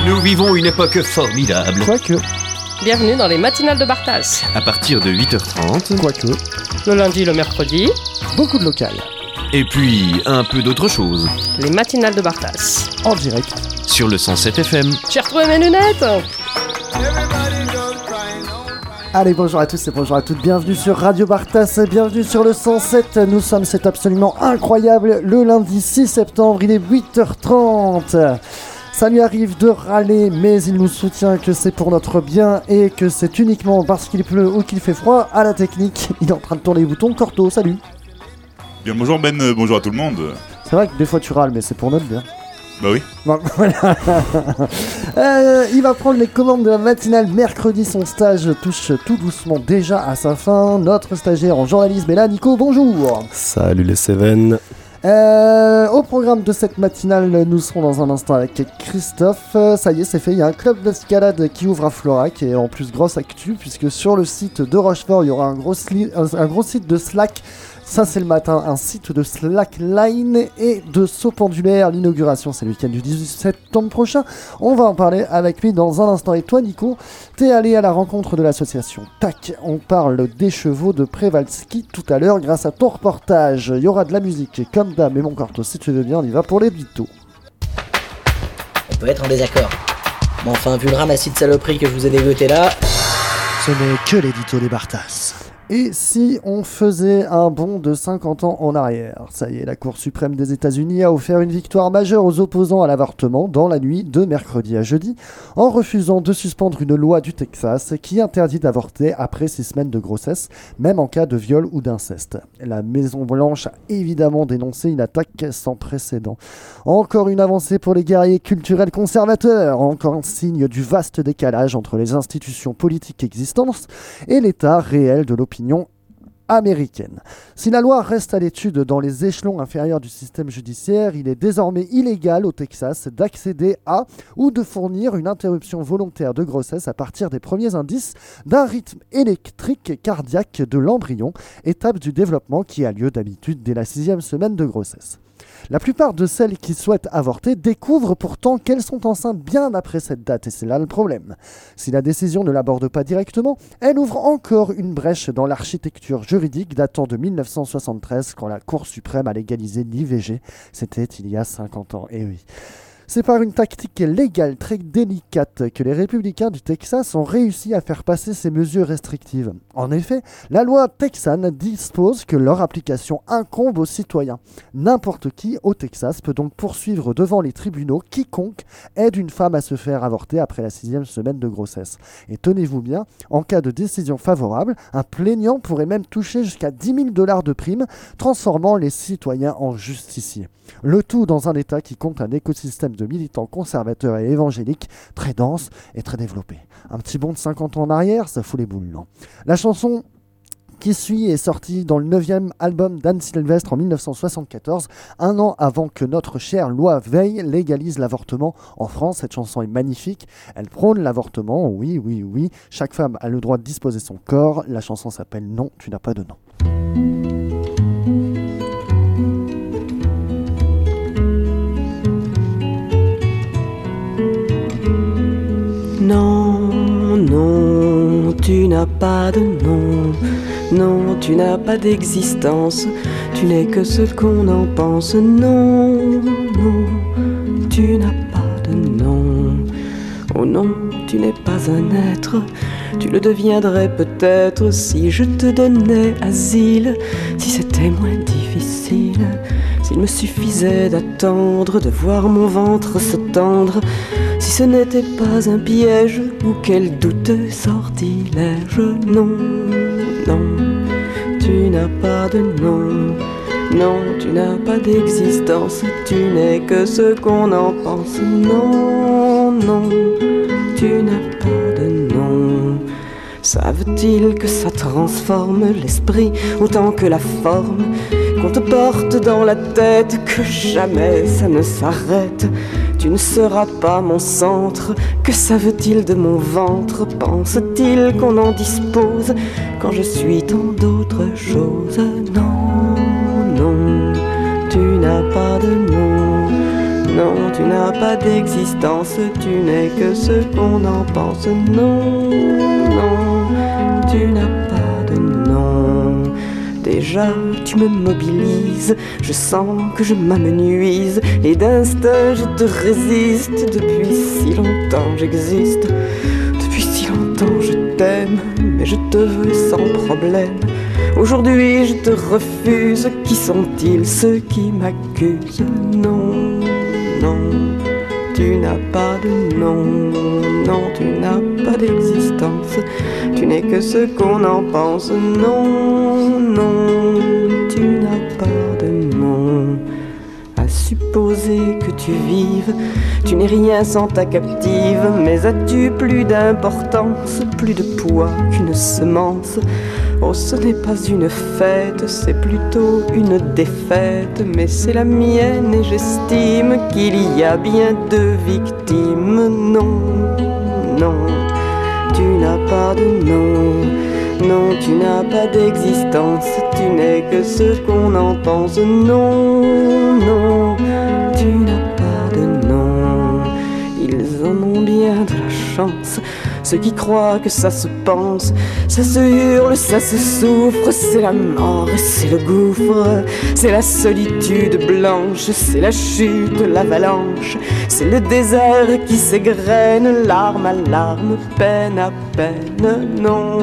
Nous vivons une époque formidable. Quoique. Bienvenue dans les matinales de Bartas. À partir de 8h30. Quoique. Le lundi, le mercredi. Beaucoup de local. Et puis, un peu d'autre chose. Les matinales de Bartas. En direct. Sur le 107 FM. J'ai retrouvé mes lunettes. Allez, bonjour à tous et bonjour à toutes, bienvenue sur Radio Bartas, bienvenue sur le 107, nous sommes, c'est absolument incroyable, le lundi 6 septembre, il est 8h30. Ça lui arrive de râler, mais il nous soutient que c'est pour notre bien et que c'est uniquement parce qu'il pleut ou qu'il fait froid à la technique. Il est en train de tourner les boutons. Corto, salut. Bien, bonjour Ben, bonjour à tout le monde. C'est vrai que des fois tu râles, mais c'est pour notre bien. Bah oui. Bon, voilà. Il va prendre les commandes de la matinale mercredi. Son stage touche tout doucement déjà à sa fin. Notre stagiaire en journalisme est là, Nico, bonjour. Salut les Cévennes. Au programme de cette matinale, nous serons dans un instant avec Christophe. Ça y est, c'est fait, il y a un club d'escalade qui ouvre à Florac et en plus grosse actu puisque sur le site de Rochefort, il y aura un gros site de Slack. Ça c'est le matin, un site de slackline et de saut pendulaire. L'inauguration c'est le week-end du 18 septembre prochain. On va en parler avec lui dans un instant. Et toi Nico, t'es allé à la rencontre de l'association TAC. On parle des chevaux de Przewalski tout à l'heure grâce à ton reportage. Il y aura de la musique comme d'hab, mais mon Corto, si tu veux bien, on y va pour l'édito. On peut être en désaccord. Mais enfin, vu le ramassis de saloperies que je vous ai dégoté là... Ce n'est que l'édito des Bartas. Et si on faisait un bond de 50 ans en arrière? Ça y est, la Cour suprême des États-Unis a offert une victoire majeure aux opposants à l'avortement dans la nuit de mercredi à jeudi, en refusant de suspendre une loi du Texas qui interdit d'avorter après 6 semaines de grossesse, même en cas de viol ou d'inceste. La Maison-Blanche a évidemment dénoncé une attaque sans précédent. Encore une avancée pour les guerriers culturels conservateurs, encore un signe du vaste décalage entre les institutions politiques existantes et l'état réel de l'opinion américaine. Si la loi reste à l'étude dans les échelons inférieurs du système judiciaire, il est désormais illégal au Texas d'accéder à ou de fournir une interruption volontaire de grossesse à partir des premiers indices d'un rythme électrique cardiaque de l'embryon, étape du développement qui a lieu d'habitude dès la 6e semaine de grossesse. La plupart de celles qui souhaitent avorter découvrent pourtant qu'elles sont enceintes bien après cette date, et c'est là le problème. Si la décision ne l'aborde pas directement, elle ouvre encore une brèche dans l'architecture juridique datant de 1973, quand la Cour suprême a légalisé l'IVG. C'était il y a 50 ans, et oui. C'est par une tactique légale très délicate que les républicains du Texas ont réussi à faire passer ces mesures restrictives. En effet, la loi texane dispose que leur application incombe aux citoyens. N'importe qui au Texas peut donc poursuivre devant les tribunaux quiconque aide une femme à se faire avorter après la 6e semaine de grossesse. Et tenez-vous bien, en cas de décision favorable, un plaignant pourrait même toucher jusqu'à $10 000 de prime, transformant les citoyens en justiciers. Le tout dans un État qui compte un écosystème de militants conservateurs et évangéliques très dense et très développé. Un petit bond de 50 ans en arrière, ça fout les boules, non? La chanson qui suit est sortie dans le 9e album d'Anne Sylvestre en 1974, un an avant que notre chère loi Veil légalise l'avortement en France. Cette chanson est magnifique, elle prône l'avortement, oui, oui, oui, chaque femme a le droit de disposer son corps. La chanson s'appelle Non, tu n'as pas de nom. Non, non, tu n'as pas de nom. Non, tu n'as pas d'existence. Tu n'es que ce qu'on en pense. Non, non, tu n'as pas de nom. Oh non, tu n'es pas un être. Tu le deviendrais peut-être si je te donnais asile. Si c'était moins difficile. S'il me suffisait d'attendre, de voir mon ventre se tendre. Si ce n'était pas un piège ou quel douteux sortilège. Non, non, tu n'as pas de nom. Non, tu n'as pas d'existence. Tu n'es que ce qu'on en pense. Non, non, tu n'as pas de nom. Savent-ils que ça transforme l'esprit autant que la forme, qu'on te porte dans la tête, que jamais ça ne s'arrête? Tu ne seras pas mon centre. Que savent-ils de mon ventre? Pensent-ils qu'on en dispose quand je suis tant d'autres choses? Non, non, tu n'as pas de nom. non, tu n'as pas d'existence, tu n'es que ce qu'on en pense. Non, non, tu n'as pas de nom. Déjà, tu me mobilises, je sens que je m'amenuise, et d'instinct je te résiste. Depuis si longtemps j'existe, depuis si longtemps je t'aime, mais je te veux sans problème. Aujourd'hui je te refuse, qui sont-ils ceux qui m'accusent? Non, non, tu n'as pas de nom, non, tu n'as pas d'existence, tu n'es que ce qu'on en pense. Non, non, tu n'as pas de nom. À supposer que tu vives, tu n'es rien sans ta captive, mais as-tu plus d'importance, plus de poids qu'une semence? Oh, ce n'est pas une fête, c'est plutôt une défaite, mais c'est la mienne et j'estime qu'il y a bien deux victimes. Non, non, tu n'as pas de nom, non, tu n'as pas d'existence, tu n'es que ce qu'on en pense. Non, non, tu n'as pas de nom. Ils en ont bien de la chance, ceux qui croient que ça se pense, ça se hurle, ça se souffre, c'est la mort et c'est le gouffre, c'est la solitude blanche, c'est la chute, l'avalanche, c'est le désert qui s'égrène, larme à larme, peine à peine. Non,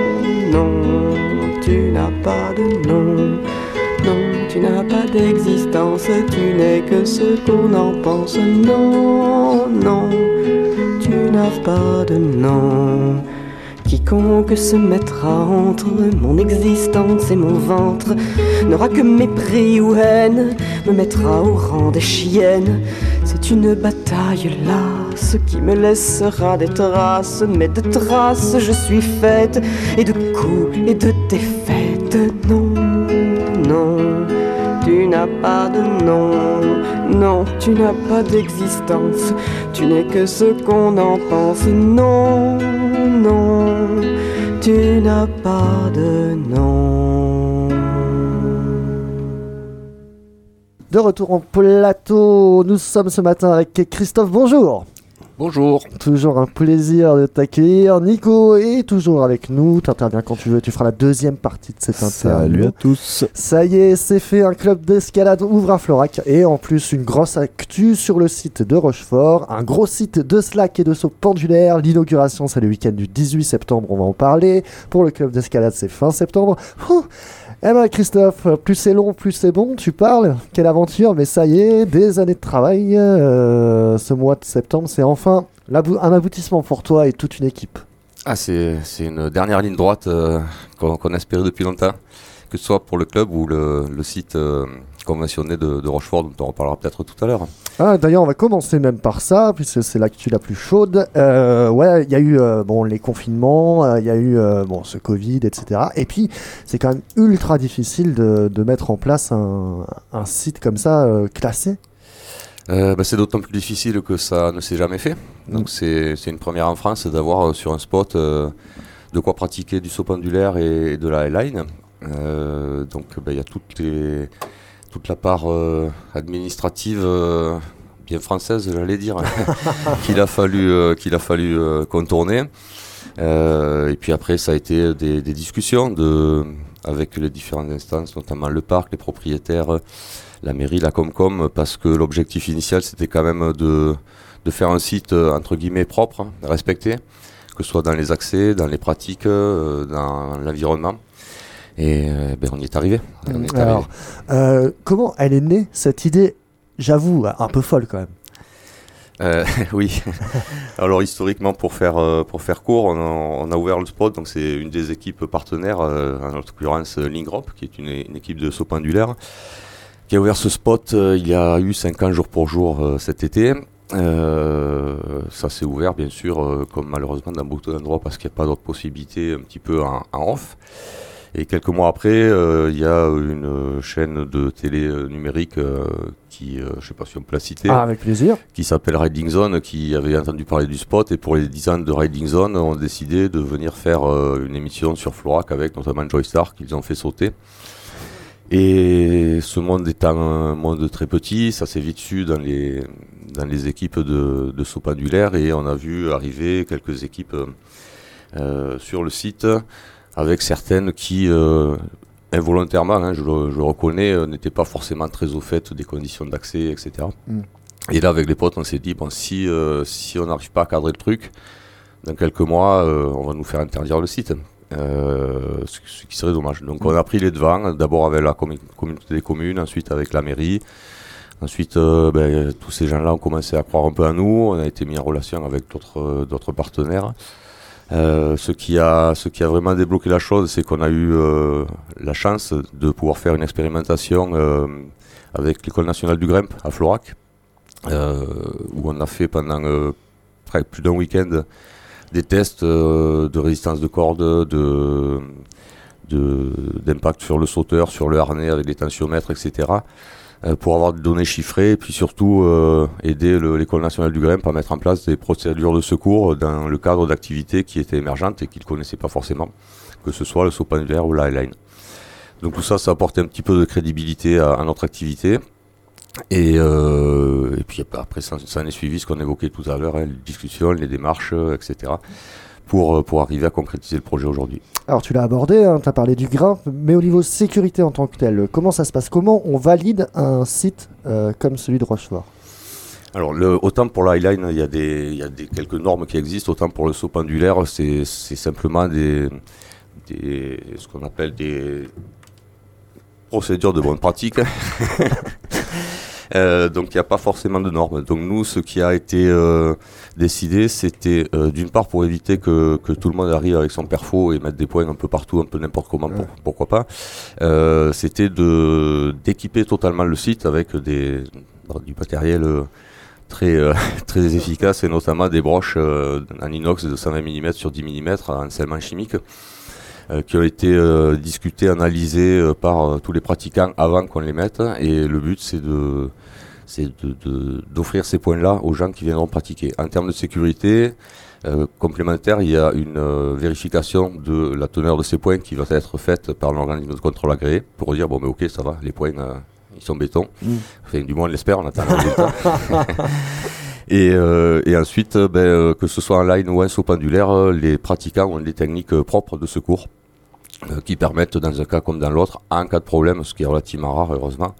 non, tu n'as pas de nom, non, tu n'as pas d'existence, tu n'es que ce qu'on en pense. Non, non, tu n'as pas de nom. Quiconque se mettra entre mon existence et mon ventre n'aura que mépris ou haine, me mettra au rang des chiennes. C'est une bataille lasse qui me laissera des traces, mais de traces je suis faite, et de coups et de défaites. Non, non, tu n'as pas de nom, non, tu n'as pas d'existence, tu n'es que ce qu'on en pense. Non, non, tu n'as pas de nom. De retour en plateau, nous sommes ce matin avec Christophe, bonjour. Bonjour. Toujours un plaisir de t'accueillir. Nico est toujours avec nous, t'interviens quand tu veux, tu feras la deuxième partie de cette interview. Salut à tous. Ça y est, c'est fait, un club d'escalade ouvre à Florac et en plus une grosse actu sur le site de Rochefort, un gros site de slack et de saut pendulaire. L'inauguration c'est le week-end du 18 septembre, on va en parler. Pour le club d'escalade c'est fin septembre. Eh ben Christophe, plus c'est long, plus c'est bon, tu parles, quelle aventure, mais ça y est, des années de travail, ce mois de septembre, c'est enfin un aboutissement pour toi et toute une équipe. Ah, c'est une dernière ligne droite qu'on espérait depuis longtemps, que ce soit pour le club ou le site conventionné de Rochefort, dont on reparlera peut-être tout à l'heure. Ah, d'ailleurs, on va commencer même par ça, puisque c'est l'actu la plus chaude. Ouais, il y a eu les confinements, il y a eu ce Covid, etc. Et puis, c'est quand même ultra difficile de mettre en place un site comme ça, classé. C'est d'autant plus difficile que ça ne s'est jamais fait. Donc c'est une première en France d'avoir sur un spot de quoi pratiquer du saut pendulaire et de la highline. Donc il y a toute la part administrative bien française, j'allais dire, qu'il a fallu contourner. Et puis après, ça a été des discussions avec les différentes instances, notamment le parc, les propriétaires, la mairie, la Comcom, parce que l'objectif initial, c'était quand même de faire un site entre guillemets propre, respecté, que ce soit dans les accès, dans les pratiques, dans l'environnement. Et on y est arrivé. Alors, comment elle est née, cette idée, j'avoue, un peu folle quand même? Oui. Alors historiquement, pour faire court, on a ouvert le spot. Donc c'est une des équipes partenaires, en l'occurrence Lingrop, qui est une équipe de saut pendulaire, qui a ouvert ce spot il y a eu 50 jours pour jour cet été. Ça s'est ouvert bien sûr, comme malheureusement dans beaucoup d'endroits, parce qu'il n'y a pas d'autre possibilité, un petit peu en off. Et quelques mois après, il y a une chaîne de télé numérique qui, je ne sais pas si on peut la citer, avec plaisir, qui s'appelle Riding Zone, qui avait entendu parler du spot, et pour les 10 ans de Riding Zone, ont décidé de venir faire une émission sur Florac avec notamment Joy Star, qu'ils ont fait sauter. Et ce monde étant un monde très petit, ça s'est vite su dans les équipes de saut pendulaire, et on a vu arriver quelques équipes sur le site, avec certaines qui, involontairement, hein, je le reconnais, n'étaient pas forcément très au fait des conditions d'accès, etc. Et là, avec les potes, on s'est dit, bon, si on n'arrive pas à cadrer le truc, dans quelques mois, on va nous faire interdire le site. Ce qui serait dommage. Donc on a pris les devants, d'abord avec la communauté des communes, ensuite avec la mairie. Ensuite, tous ces gens-là ont commencé à croire un peu à nous. On a été mis en relation avec d'autres partenaires. Ce qui a vraiment débloqué la chose, c'est qu'on a eu la chance de pouvoir faire une expérimentation avec l'École nationale du Grimpe à Florac, où on a fait pendant plus d'un week-end des tests de résistance de corde, d'impact sur le sauteur, sur le harnais avec les tensiomètres, etc. Pour avoir des données chiffrées, et puis surtout aider l'École nationale du Grimpe à mettre en place des procédures de secours dans le cadre d'activités qui étaient émergentes et qu'ils ne connaissaient pas forcément, que ce soit le saut pendulaire ou la highline. Donc tout ça, ça apporte un petit peu de crédibilité à notre activité. Et puis après, ça en est suivi ce qu'on évoquait tout à l'heure, hein, les discussions, les démarches, etc. pour arriver à concrétiser le projet aujourd'hui. Alors tu l'as abordé, hein, tu as parlé du Grimpe, mais au niveau sécurité en tant que tel, comment ça se passe? Comment on valide un site comme celui de Rochefort? Alors autant pour la highline, il y a quelques normes qui existent, autant pour le saut pendulaire, c'est simplement ce qu'on appelle des procédures de bonne pratique. Donc il n'y a pas forcément de normes. Donc nous, ce qui a été décidé, c'était d'une part pour éviter que tout le monde arrive avec son perfo et mettre des points un peu partout, un peu n'importe comment, pourquoi pas. C'était d'équiper totalement le site avec du matériel très efficace, et notamment des broches en inox de 120 mm sur 10 mm en scellement chimique, qui ont été discutés, analysés par tous les pratiquants avant qu'on les mette. Et le but, c'est d'offrir ces points-là aux gens qui viendront pratiquer. En termes de sécurité complémentaire, il y a une vérification de la teneur de ces points qui va être faite par l'organisme de contrôle agréé pour dire, bon, mais ok, ça va, les points, ils sont béton. Enfin, du moins, on l'espère, on attend le résultat. Et ensuite, que ce soit en line ou en saut pendulaire, les pratiquants ont des techniques propres de secours qui permettent, dans un cas comme dans l'autre, en cas de problème, ce qui est relativement rare heureusement,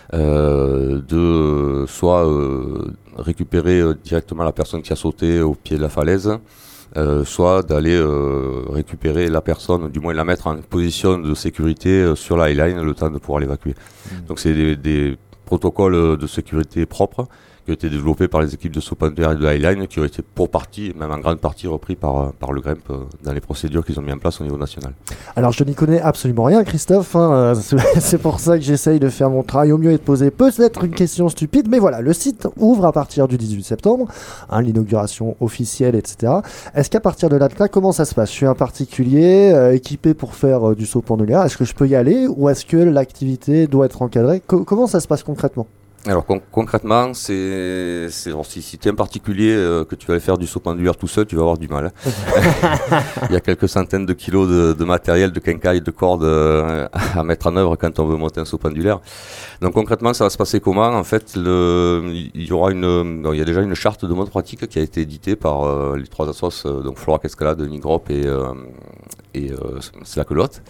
de soit récupérer directement la personne qui a sauté au pied de la falaise, soit d'aller récupérer la personne, du moins la mettre en position de sécurité sur la highline, le temps de pouvoir l'évacuer. Donc c'est des protocoles de sécurité propres qui ont été développés par les équipes de saut pendulaire et de highline, qui ont été pour partie, même en grande partie, repris par le Grimpe dans les procédures qu'ils ont mis en place au niveau national. Alors je n'y connais absolument rien, Christophe, hein, c'est pour ça que j'essaye de faire mon travail au mieux et de poser peut-être une question stupide, mais voilà, le site ouvre à partir du 18 septembre, hein, l'inauguration officielle, etc. Est-ce qu'à partir de là, comment ça se passe? Je suis un particulier équipé pour faire du saut pendulaire, est-ce que je peux y aller, ou est-ce que l'activité doit être encadrée? Comment ça se passe concrètement? Alors concrètement, si tu es un particulier que tu vas aller faire du saut pendulaire tout seul, tu vas avoir du mal. Il y a quelques centaines de kilos de matériel, de quincailles, de cordes à mettre en œuvre quand on veut monter un saut pendulaire. Donc concrètement, ça va se passer comment? En fait, il y a déjà une charte de mode pratique qui a été éditée par les trois assos, donc Florac Escalade, Nigrop et c'est la Culotte.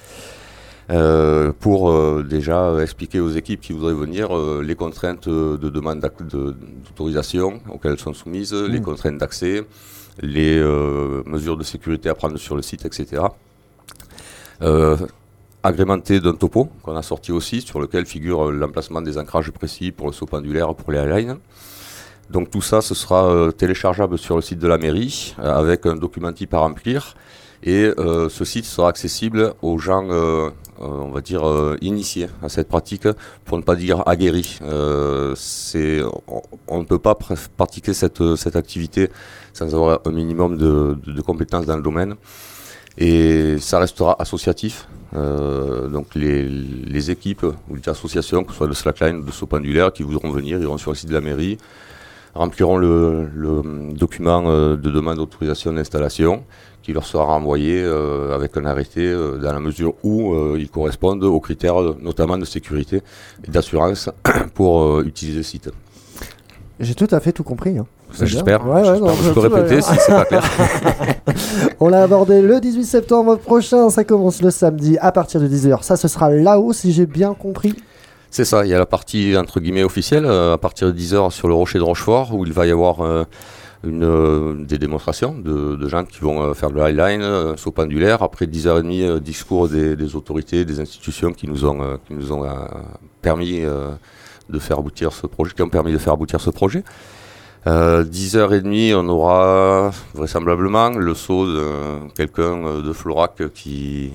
Pour déjà expliquer aux équipes qui voudraient venir les contraintes de demande d'autorisation auxquelles elles sont soumises, les contraintes d'accès, les mesures de sécurité à prendre sur le site, etc. Agrémenté d'un topo qu'on a sorti aussi, sur lequel figure l'emplacement des ancrages précis pour le saut pendulaire, pour les highlines. Donc tout ça, ce sera téléchargeable sur le site de la mairie avec un document type à remplir. Et ce site sera accessible aux gens, on va dire, initiés à cette pratique, pour ne pas dire aguerris. On ne peut pas pratiquer cette activité sans avoir un minimum de compétences dans le domaine. Et ça restera associatif. Donc les équipes ou les associations, que ce soit de slackline ou de saut pendulaire, qui voudront venir, iront sur le site de la mairie, rempliront le document de demande d'autorisation d'installation qui leur sera renvoyé avec un arrêté dans la mesure où ils correspondent aux critères notamment de sécurité et d'assurance pour utiliser le site. J'ai tout à fait tout compris. Hein. J'espère. Je peux répéter si c'est pas clair. On l'a abordé le 18 septembre prochain. Ça commence le samedi à partir de 10h. Ça, ce sera là-haut, si j'ai bien compris. C'est ça. Il y a la partie entre guillemets officielle à partir de 10h sur le rocher de Rochefort où il va y avoir des démonstrations de gens qui vont faire le highline, saut pendulaire. Après 10h30, discours des autorités, des institutions qui nous ont permis de faire aboutir ce projet, qui ont permis de faire aboutir ce projet. 10h30, on aura vraisemblablement le saut de quelqu'un de Florac qui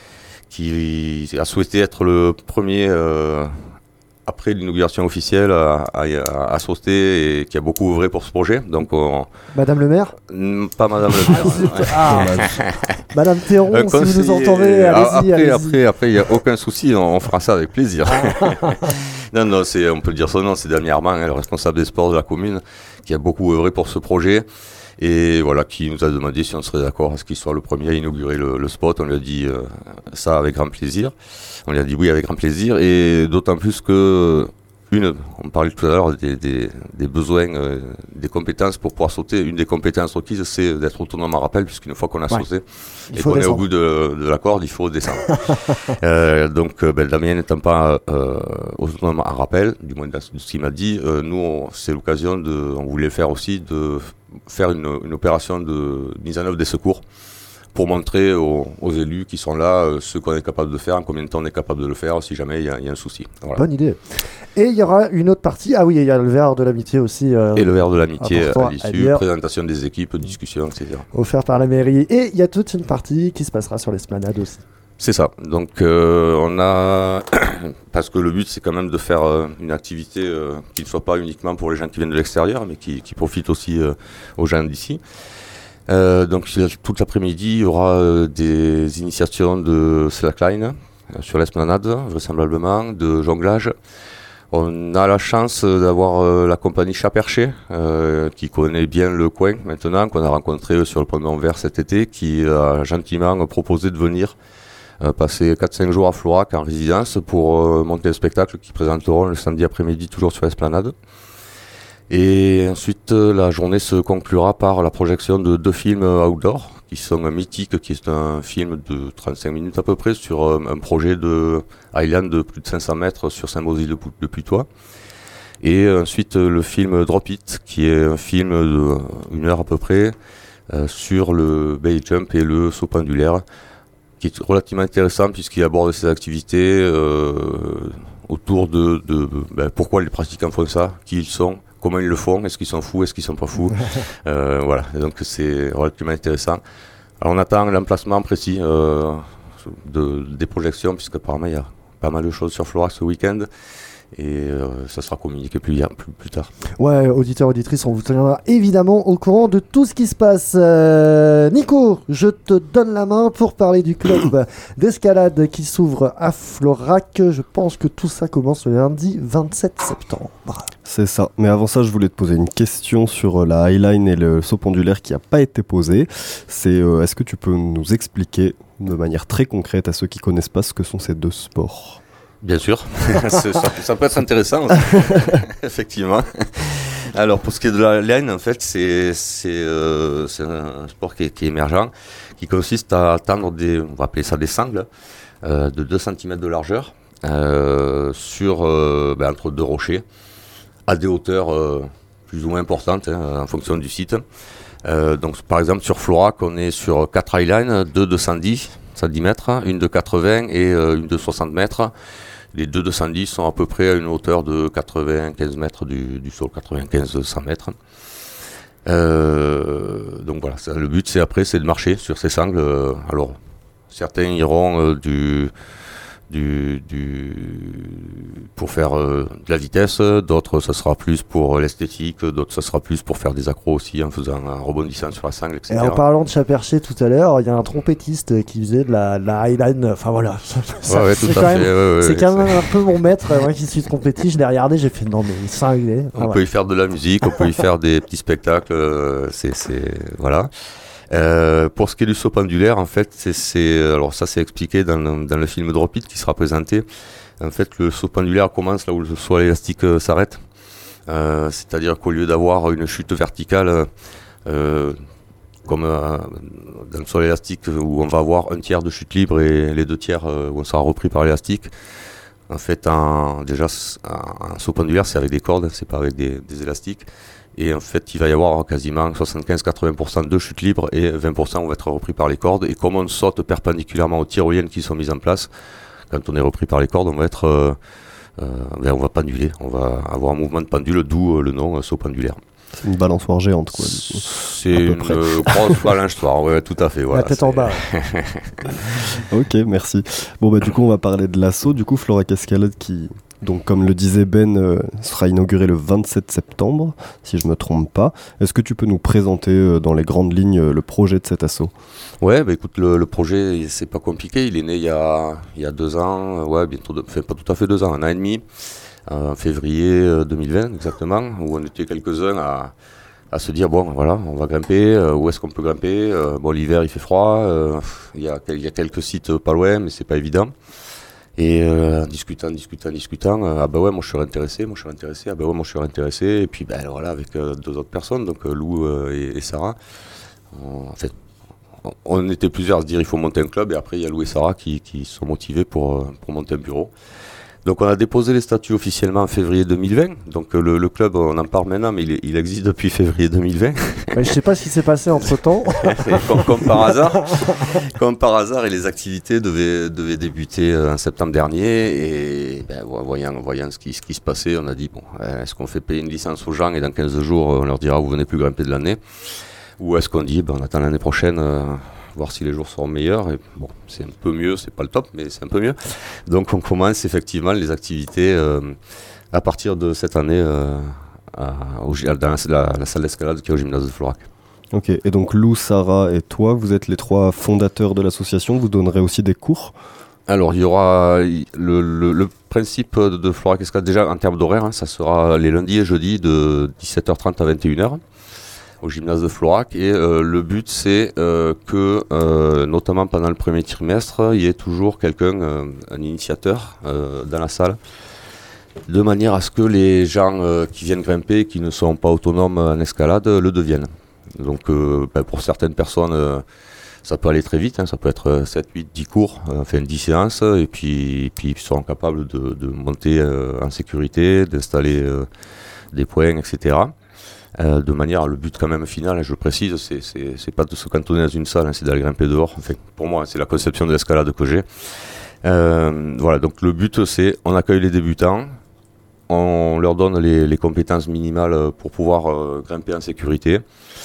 a souhaité être le premier après l'inauguration officielle à sauter et qui a beaucoup œuvré pour ce projet. Donc, Madame le maire pas Madame le maire. Madame Théron, si vous nous entendez, allez-y. Après, il n'y a aucun souci, on fera ça avec plaisir. Non, on peut dire son nom, c'est Damien Armand, le responsable des sports de la commune, qui a beaucoup œuvré pour ce projet. Et voilà, qui nous a demandé si on serait d'accord à ce qu'il soit le premier à inaugurer le spot. On lui a dit ça avec grand plaisir. On lui a dit oui avec grand plaisir. Et d'autant plus que, on parlait tout à l'heure des besoins, des compétences pour pouvoir sauter. Une des compétences requises, c'est d'être autonome en rappel, puisqu'une fois qu'on a sauté et qu'on est au bout de la corde, il faut descendre. Donc, Damien n'étant pas autonome en rappel, du moins de ce qu'il m'a dit, nous, c'est l'occasion on voulait faire aussi de faire une opération de mise en œuvre des secours pour montrer aux élus qui sont là ce qu'on est capable de faire, en combien de temps on est capable de le faire si jamais il y a un souci. Voilà. Bonne idée. Et il y aura une autre partie. Ah oui, il y a le verre de l'amitié aussi. Et le verre de l'amitié à l'issue, présentation des équipes, discussion, etc. Offert par la mairie. Et il y a toute une partie qui se passera sur l'esplanade aussi. C'est ça. Donc on a, parce que le but c'est quand même de faire une activité qui ne soit pas uniquement pour les gens qui viennent de l'extérieur, mais qui profite aussi aux gens d'ici. Donc toute l'après-midi, il y aura des initiations de slackline sur l'esplanade, vraisemblablement, de jonglage. On a la chance d'avoir la compagnie Chat Perché, qui connaît bien le coin maintenant, qu'on a rencontré sur le pont d'Anvers cet été, qui a gentiment proposé de venir passer 4-5 jours à Florac en résidence pour monter un spectacle qu'ils présenteront le samedi après-midi toujours sur l'esplanade. Et ensuite la journée se conclura par la projection de 2 films outdoor qui sont Mythique, qui est un film de 35 minutes à peu près sur un projet de Highland de plus de 500 mètres sur Saint-Bauzile de Putois. Et ensuite le film Drop It, qui est un film de 1 heure à peu près sur le base jump et le saut pendulaire, qui est relativement intéressant puisqu'il aborde ces activités autour de pourquoi les pratiquants font ça, qui ils sont, comment ils le font, est-ce qu'ils sont fous, est-ce qu'ils sont pas fous. Voilà, et donc c'est relativement intéressant. Alors on attend l'emplacement précis des projections, puisqu'apparemment il y a pas mal de choses sur Florac ce week-end. Et ça sera communiqué plus tard. Ouais, auditeurs, auditrices, on vous tiendra évidemment au courant de tout ce qui se passe. Nico, je te donne la main pour parler du club d'escalade qui s'ouvre à Florac. Je pense que tout ça commence le lundi 27 septembre. C'est ça, mais avant ça, je voulais te poser une question sur la highline et le saut pendulaire qui n'a pas été posée. C'est est-ce que tu peux nous expliquer de manière très concrète à ceux qui ne connaissent pas ce que sont ces deux sports ? Bien sûr, ça peut être intéressant aussi. Effectivement. Alors pour ce qui est de la highline, en fait, c'est un sport qui est émergent, qui consiste à tendre on va appeler ça des sangles, de 2 cm de largeur, sur entre 2 rochers, à des hauteurs plus ou moins importantes en fonction du site. Donc par exemple sur Florac, on est sur 4 highlines, 2 de 110 mètres, une de 80 et une de 60 mètres. Les 2 de 110 sont à peu près à une hauteur de 95 mètres du sol, 95-100 mètres. Donc voilà, le but c'est de marcher sur ces sangles. Alors certains iront pour faire de la vitesse, d'autres ça sera plus pour l'esthétique, d'autres ça sera plus pour faire des accros aussi en faisant un rebondissant sur la sangle, etc. Et en parlant de chat perché tout à l'heure, il y a un trompettiste qui faisait de la highline, enfin voilà. Ouais, tout à fait. C'est quand même un peu mon maître, moi qui suis trompettiste, je l'ai regardé, j'ai fait non mais il est cinglé. On peut y faire de la musique, on peut y faire des petits spectacles, voilà. Pour ce qui est du saut pendulaire, en fait, alors ça c'est expliqué dans le film Drop It qui sera présenté. En fait, le saut pendulaire commence là où le saut à l'élastique s'arrête. C'est-à-dire qu'au lieu d'avoir une chute verticale, comme dans le saut à l'élastique où on va avoir un tiers de chute libre et les 2 tiers où on sera repris par l'élastique, en fait, un saut pendulaire c'est avec des cordes, c'est pas avec des élastiques. Et en fait, il va y avoir quasiment 75-80% de chute libre et 20% va être repris par les cordes. Et comme on saute perpendiculairement aux tyroliennes qui sont mises en place, quand on est repris par les cordes, on va penduler. On va avoir un mouvement de pendule, d'où le nom saut pendulaire. C'est une balançoire géante, quoi. C'est une grosse balançoire, ouais, tout à fait. Voilà, la tête en bas. Ok, merci. Bon, du coup, on va parler de l'assaut. Du coup, Florac Escalade qui... Donc, comme le disait Ben, sera inauguré le 27 septembre, si je ne me trompe pas. Est-ce que tu peux nous présenter dans les grandes lignes le projet de cet assaut ? Ouais, écoute, le projet, c'est pas compliqué. Il est né il y a 2 ans, bientôt, pas tout à fait 2 ans, 1 an et demi, en février 2020 exactement, où on était quelques-uns à se dire, bon, voilà, on va grimper, où est-ce qu'on peut grimper ? L'hiver, il fait froid, il y a quelques sites pas loin, mais c'est pas évident. Et discutant, ah bah ouais, moi je suis intéressé, ah bah ouais, moi je suis intéressé, et puis voilà, avec 2 autres personnes, donc Lou et Sarah, en fait, on était plusieurs à se dire il faut monter un club, et après il y a Lou et Sarah qui sont motivés pour monter un bureau. Donc on a déposé les statuts officiellement en février 2020, donc le club on en parle maintenant, mais il existe depuis février 2020. Je sais pas ce qui s'est passé entre temps. comme par hasard, et les activités devaient débuter en septembre dernier, et voyant ce qui se passait, on a dit bon, est-ce qu'on fait payer une licence aux gens et dans 15 jours on leur dira vous venez plus grimper de l'année, ou est-ce qu'on dit on attend l'année prochaine, voir si les jours seront meilleurs, et bon, c'est un peu mieux, c'est pas le top, mais c'est un peu mieux. Donc on commence effectivement les activités à partir de cette année dans la salle d'escalade qui est au gymnase de Florac. Ok, et donc Lou, Sarah et toi, vous êtes les 3 fondateurs de l'association, vous donnerez aussi des cours ? Alors il y aura le principe de Florac Escalade, déjà en termes d'horaire, ça sera les lundis et jeudis de 17h30 à 21h. Au gymnase de Florac, et le but c'est que notamment pendant le premier trimestre il y ait toujours quelqu'un, un initiateur dans la salle, de manière à ce que les gens qui viennent grimper, qui ne sont pas autonomes en escalade, le deviennent. Donc pour certaines personnes ça peut aller très vite, ça peut être 7, 8, 10 cours, 10 séances, et puis ils seront capables de monter en sécurité, d'installer des points, etc. De manière, le but quand même final, je le précise, c'est pas de se cantonner dans une salle, c'est d'aller grimper dehors. Enfin, pour moi, c'est la conception de l'escalade que j'ai. Voilà, donc le but c'est, on accueille les débutants, on leur donne les compétences minimales pour pouvoir grimper en sécurité.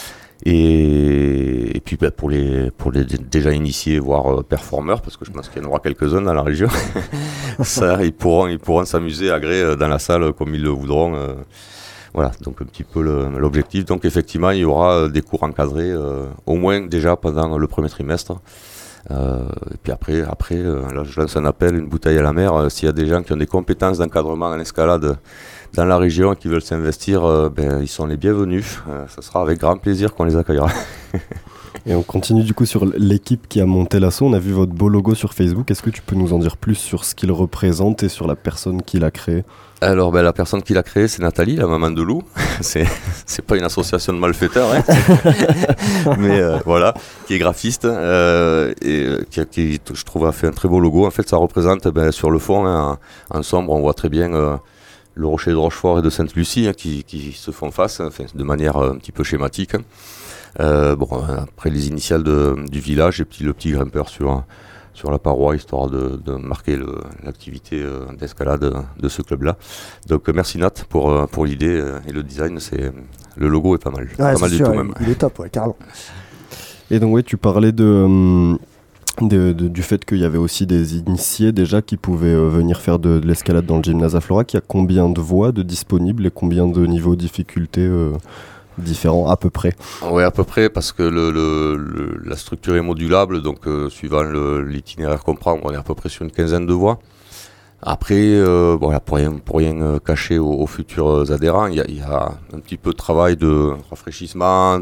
Et puis pour les déjà initiés, voire performeurs, parce que je pense qu'il y en aura quelques-uns dans la région, ça, ils pourront s'amuser à gré dans la salle comme ils le voudront. Voilà, donc un petit peu l'objectif. Donc effectivement, il y aura des cours encadrés, au moins déjà pendant le premier trimestre. Et puis après, là, je lance un appel, une bouteille à la mer. S'il y a des gens qui ont des compétences d'encadrement en escalade dans la région et qui veulent s'investir, ils sont les bienvenus. Ça sera avec grand plaisir qu'on les accueillera. Et on continue du coup sur l'équipe qui a monté l'assaut. On a vu votre beau logo sur Facebook. Est-ce que tu peux nous en dire plus sur ce qu'il représente et sur la personne qui l'a créé ? Alors la personne qui l'a créé, c'est Nathalie, la maman de Lou. c'est pas une association de malfaiteurs, mais voilà, qui est graphiste et qui je trouve a fait un très beau logo. En fait, ça représente sur le fond, en sombre, on voit très bien le rocher de Rochefort et de Sainte-Lucie qui se font face, de manière un petit peu schématique. Après les initiales du village et puis le petit grimpeur sur la paroi, histoire de marquer l'activité d'escalade de ce club-là. Donc merci Nat pour l'idée et le design, le logo est pas mal. Ouais, pas mal sûr, du tout même. Il est top, carrément. Et donc tu parlais de du fait qu'il y avait aussi des initiés déjà qui pouvaient venir faire de l'escalade dans le gymnase Aflorac. Il y a combien de voies de disponibles et combien de niveaux de difficulté différents à peu près? Oui, à peu près, parce que la structure est modulable, donc suivant l'itinéraire qu'on prend, on est à peu près sur une quinzaine de voies. Après, pour rien cacher aux futurs adhérents, il y a un petit peu de travail de rafraîchissement,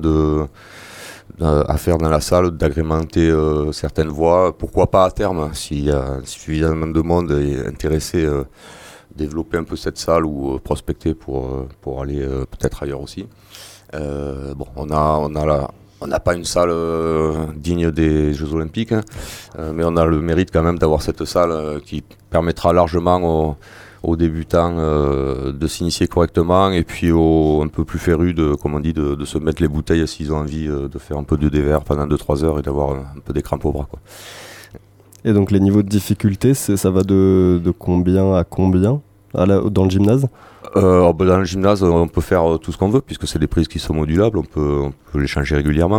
à faire dans la salle, d'agrémenter certaines voies. Pourquoi pas à terme, s'il y a suffisamment de monde et intéressé, développer un peu cette salle ou prospecter pour aller peut-être ailleurs aussi. On n'a pas une salle digne des Jeux Olympiques, mais on a le mérite quand même d'avoir cette salle qui permettra largement aux débutants de s'initier correctement, et puis aux un peu plus férus de se mettre les bouteilles s'ils ont envie de faire un peu de dévers pendant 2-3 heures et d'avoir un peu des crampes au bras, quoi. Et donc les niveaux de difficulté, ça va de combien à combien dans le gymnase? Dans le gymnase, on peut faire tout ce qu'on veut, puisque c'est des prises qui sont modulables, on peut les changer régulièrement.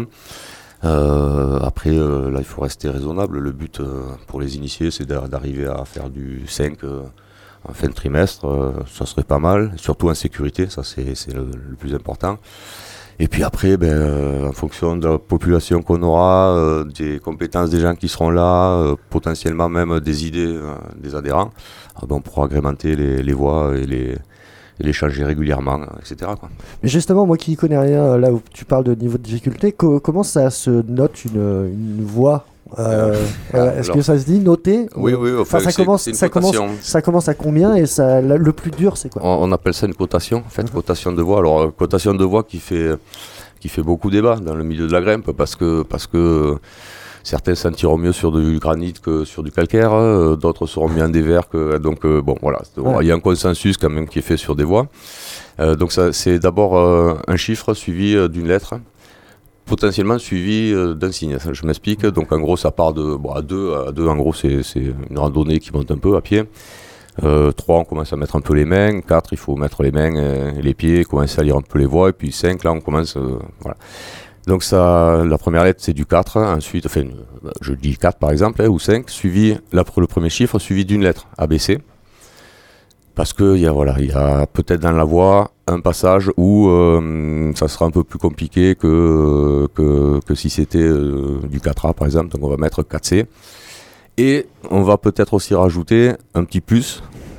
Après, là, il faut rester raisonnable. Le but pour les initiés, c'est d'arriver à faire du 5 en fin de trimestre. Ça serait pas mal, surtout en sécurité, ça c'est le plus important. Et puis après, en fonction de la population qu'on aura, des compétences des gens qui seront là, potentiellement même des idées des adhérents, on pourra agrémenter les voies et les changer régulièrement, etc., quoi. Mais justement, moi qui n'y connais rien, là où tu parles de niveau de difficulté, comment ça se note une voie? Est-ce que ça se dit noter? Oui, enfin, ça commence à combien, et le plus dur c'est quoi? On appelle ça une cotation, en fait, cotation de voie. Alors, cotation de voie qui fait beaucoup débat dans le milieu de la grimpe, parce que certains sentiront mieux sur du granit que sur du calcaire, d'autres seront mis en dévers. Il y a un consensus quand même qui est fait sur des voies. Donc ça, c'est d'abord un chiffre suivi d'une lettre, potentiellement suivi d'un signe. Je m'explique. Donc en gros, ça part à 2, en gros, c'est une randonnée qui monte un peu à pied. 3, on commence à mettre un peu les mains. 4, il faut mettre les mains et les pieds, commencer à lire un peu les voies. Et puis 5, là, on commence... voilà. Donc ça, la première lettre, c'est du 4. Ensuite, je dis 4 par exemple, ou 5, suivi, le premier chiffre, suivi d'une lettre, ABC. Parce qu'il y a peut-être dans la voie un passage où ça sera un peu plus compliqué que si c'était du 4A par exemple. Donc on va mettre 4C. Et on va peut-être aussi rajouter un petit plus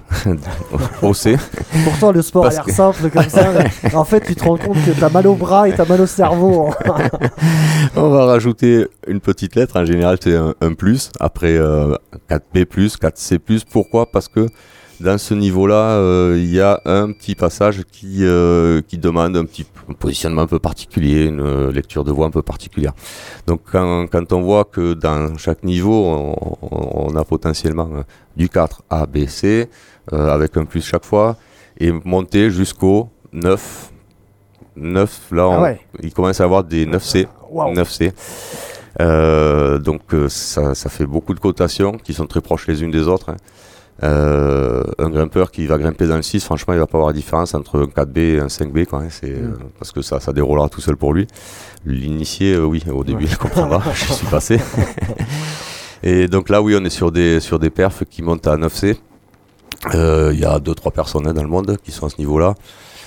au C. Pourtant le sport a l'air simple comme ça, mais en fait tu te rends compte que t'as mal au bras et t'as mal au cerveau. On va rajouter une petite lettre, en général c'est un plus, après 4B+, 4C+. Pourquoi? Parce que dans ce niveau-là, il y a un petit passage qui demande un positionnement un peu particulier, une lecture de voie un peu particulière. Donc quand on voit que dans chaque niveau, on a potentiellement du 4 A, B, C, avec un plus chaque fois, et monter jusqu'au 9. 9, là, il commence à avoir des 9C. Wow. 9C. Donc ça fait beaucoup de cotations qui sont très proches les unes des autres, hein. Un grimpeur qui va grimper dans le 6, franchement il va pas avoir la différence entre un 4B et un 5B, quoi, hein, parce que ça déroulera tout seul pour lui. L'initié, oui, au début il comprendra, je suis passé. Et donc là, oui, on est sur des perfs qui montent à 9C. Il y a 2-3 personnes dans le monde qui sont à ce niveau-là.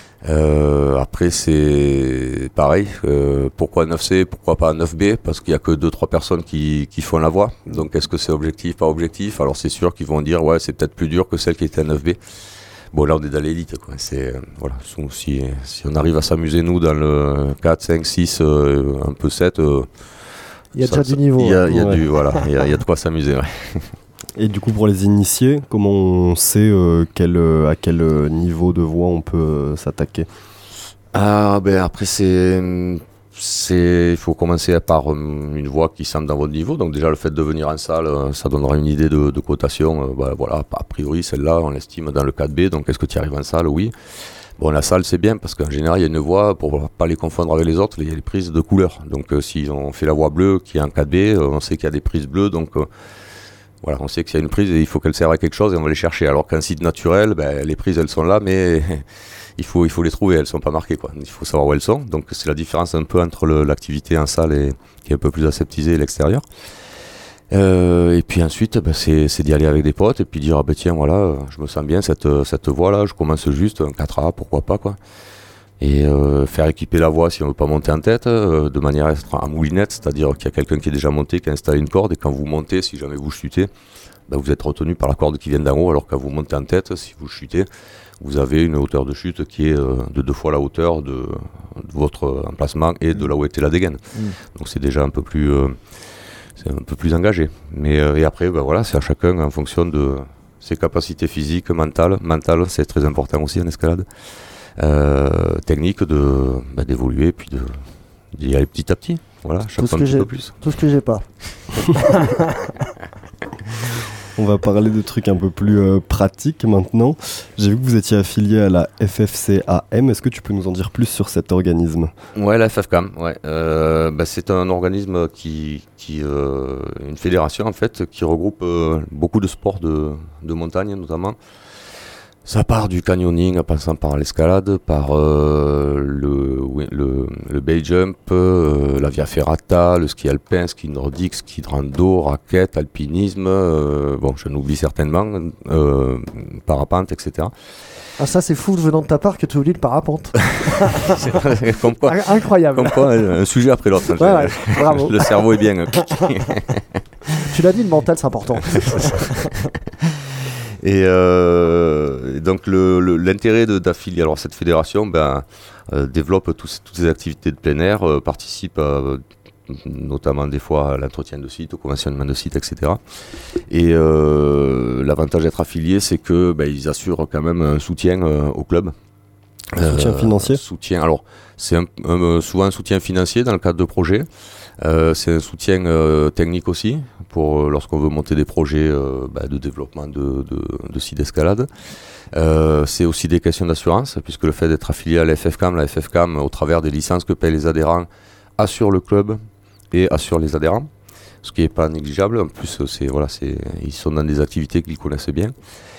Après c'est pareil, pourquoi 9C, pourquoi pas 9B? Parce qu'il n'y a que 2-3 personnes qui font la voie. Donc est-ce que c'est objectif, pas objectif? Alors c'est sûr qu'ils vont dire ouais, c'est peut-être plus dur que celle qui était à 9B. Bon, là on est dans l'élite, quoi. Si on arrive à s'amuser nous dans le 4, 5, 6, un peu 7, il y a déjà du niveau. Il y a de quoi s'amuser, ouais. Et du coup, pour les initiés, comment on sait à quel niveau de voie on peut s'attaquer? Après, il faut commencer par une voie qui semble dans votre niveau. Donc déjà, le fait de venir en salle, ça donnera une idée de cotation. A priori, celle-là, on l'estime dans le 4B. Donc est-ce que tu arrives en salle? Oui. Bon, la salle, c'est bien parce qu'en général, il y a une voie, pour ne pas les confondre avec les autres, il y a des prises de couleurs. Donc si on fait la voie bleue qui est en 4B, on sait qu'il y a des prises bleues. Donc voilà, on sait qu'il y a une prise et il faut qu'elle serve à quelque chose et on va les chercher. Alors qu'un site naturel, les prises, elles sont là, mais il faut les trouver, elles ne sont pas marquées, quoi. Il faut savoir où elles sont. Donc c'est la différence un peu entre l'activité en salle qui est un peu plus aseptisée et l'extérieur. Et puis ensuite, c'est d'y aller avec des potes et puis dire tiens voilà, je me sens bien cette voie là, je commence juste un 4A, pourquoi pas quoi. Et faire équiper la voie si on veut pas monter en tête, de manière à être en moulinette, c'est-à-dire qu'il y a quelqu'un qui est déjà monté, qui a installé une corde, et quand vous montez, si jamais vous chutez, vous êtes retenu par la corde qui vient d'en haut, alors quand vous montez en tête, si vous chutez, vous avez une hauteur de chute qui est de 2 fois la hauteur de votre emplacement et de là où était la dégaine. Donc c'est déjà un peu plus engagé. Mais et après, voilà, c'est à chacun en fonction de ses capacités physiques, mentales, c'est très important aussi en escalade. Technique d'évoluer puis d'y aller petit à petit, voilà, chaque fois un petit peu plus. Tout ce que j'ai pas. On va parler de trucs un peu plus pratiques maintenant. J'ai vu que vous étiez affilié à la FFCAM. Est-ce que tu peux nous en dire plus sur cet organisme ? Ouais, la FFCAM, ouais. C'est un organisme une fédération en fait, qui regroupe beaucoup de sports de montagne notamment. Ça part du canyoning en passant par l'escalade, par le bay jump, la via ferrata, le ski alpin, ski nordique, ski de rando, raquette, alpinisme, j'en oublie certainement, parapente, etc. Ah ça c'est fou venant de ta part que tu oublies le parapente. Comme quoi, incroyable. Comme quoi, un sujet après l'autre. Ouais, bravo. Le cerveau est bien. Tu l'as dit, le mental c'est important. Et donc l'intérêt d'affilier alors cette fédération développe toutes ces activités de plein air, participe notamment des fois à l'entretien de site, au conventionnement de site, etc. Et l'avantage d'être affilié, c'est que ils assurent quand même un soutien au club. Un soutien financier. Alors c'est souvent un soutien financier dans le cadre de projets. C'est un soutien technique aussi pour lorsqu'on veut monter des projets de développement de sites d'escalade. C'est aussi des questions d'assurance puisque le fait d'être affilié à la FFCAM, au travers des licences que payent les adhérents, assure le club et assure les adhérents, ce qui n'est pas négligeable. En plus, ils sont dans des activités qu'ils connaissent bien.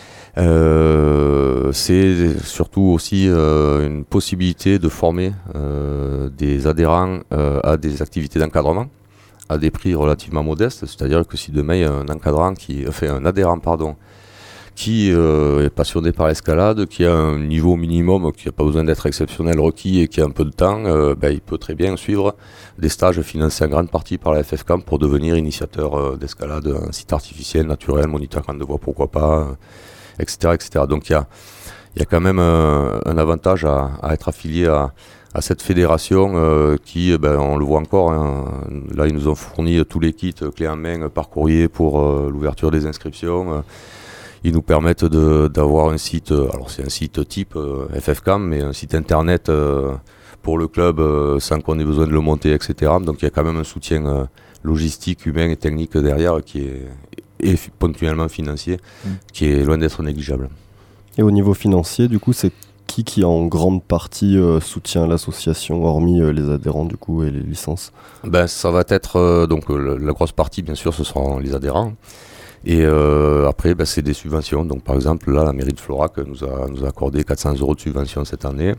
C'est surtout aussi une possibilité de former des adhérents à des activités d'encadrement à des prix relativement modestes, c'est-à-dire que si demain il y a un adhérent qui est passionné par l'escalade, qui a un niveau minimum, qui n'a pas besoin d'être exceptionnel requis et qui a un peu de temps, il peut très bien suivre des stages financés en grande partie par la FFCAM pour devenir initiateur d'escalade en site artificiel, naturel, moniteur grande voie, pourquoi pas, etc., etc. Donc il y a quand même un avantage à être affilié à cette fédération qui, on le voit encore, là ils nous ont fourni tous les kits clés en main par courrier pour l'ouverture des inscriptions. Ils nous permettent d'avoir un site, alors c'est un site type FFCAM, mais un site internet pour le club sans qu'on ait besoin de le monter, etc. Donc il y a quand même un soutien logistique, humain et technique derrière qui est ponctuellement financier, qui est loin d'être négligeable. Et au niveau financier, du coup, c'est qui en grande partie soutient l'association, hormis les adhérents du coup et les licences ? Ça va être la grosse partie, bien sûr, ce seront les adhérents. Et après, c'est des subventions. Donc, par exemple, là, la mairie de Florac nous a accordé 400 € de subvention cette année.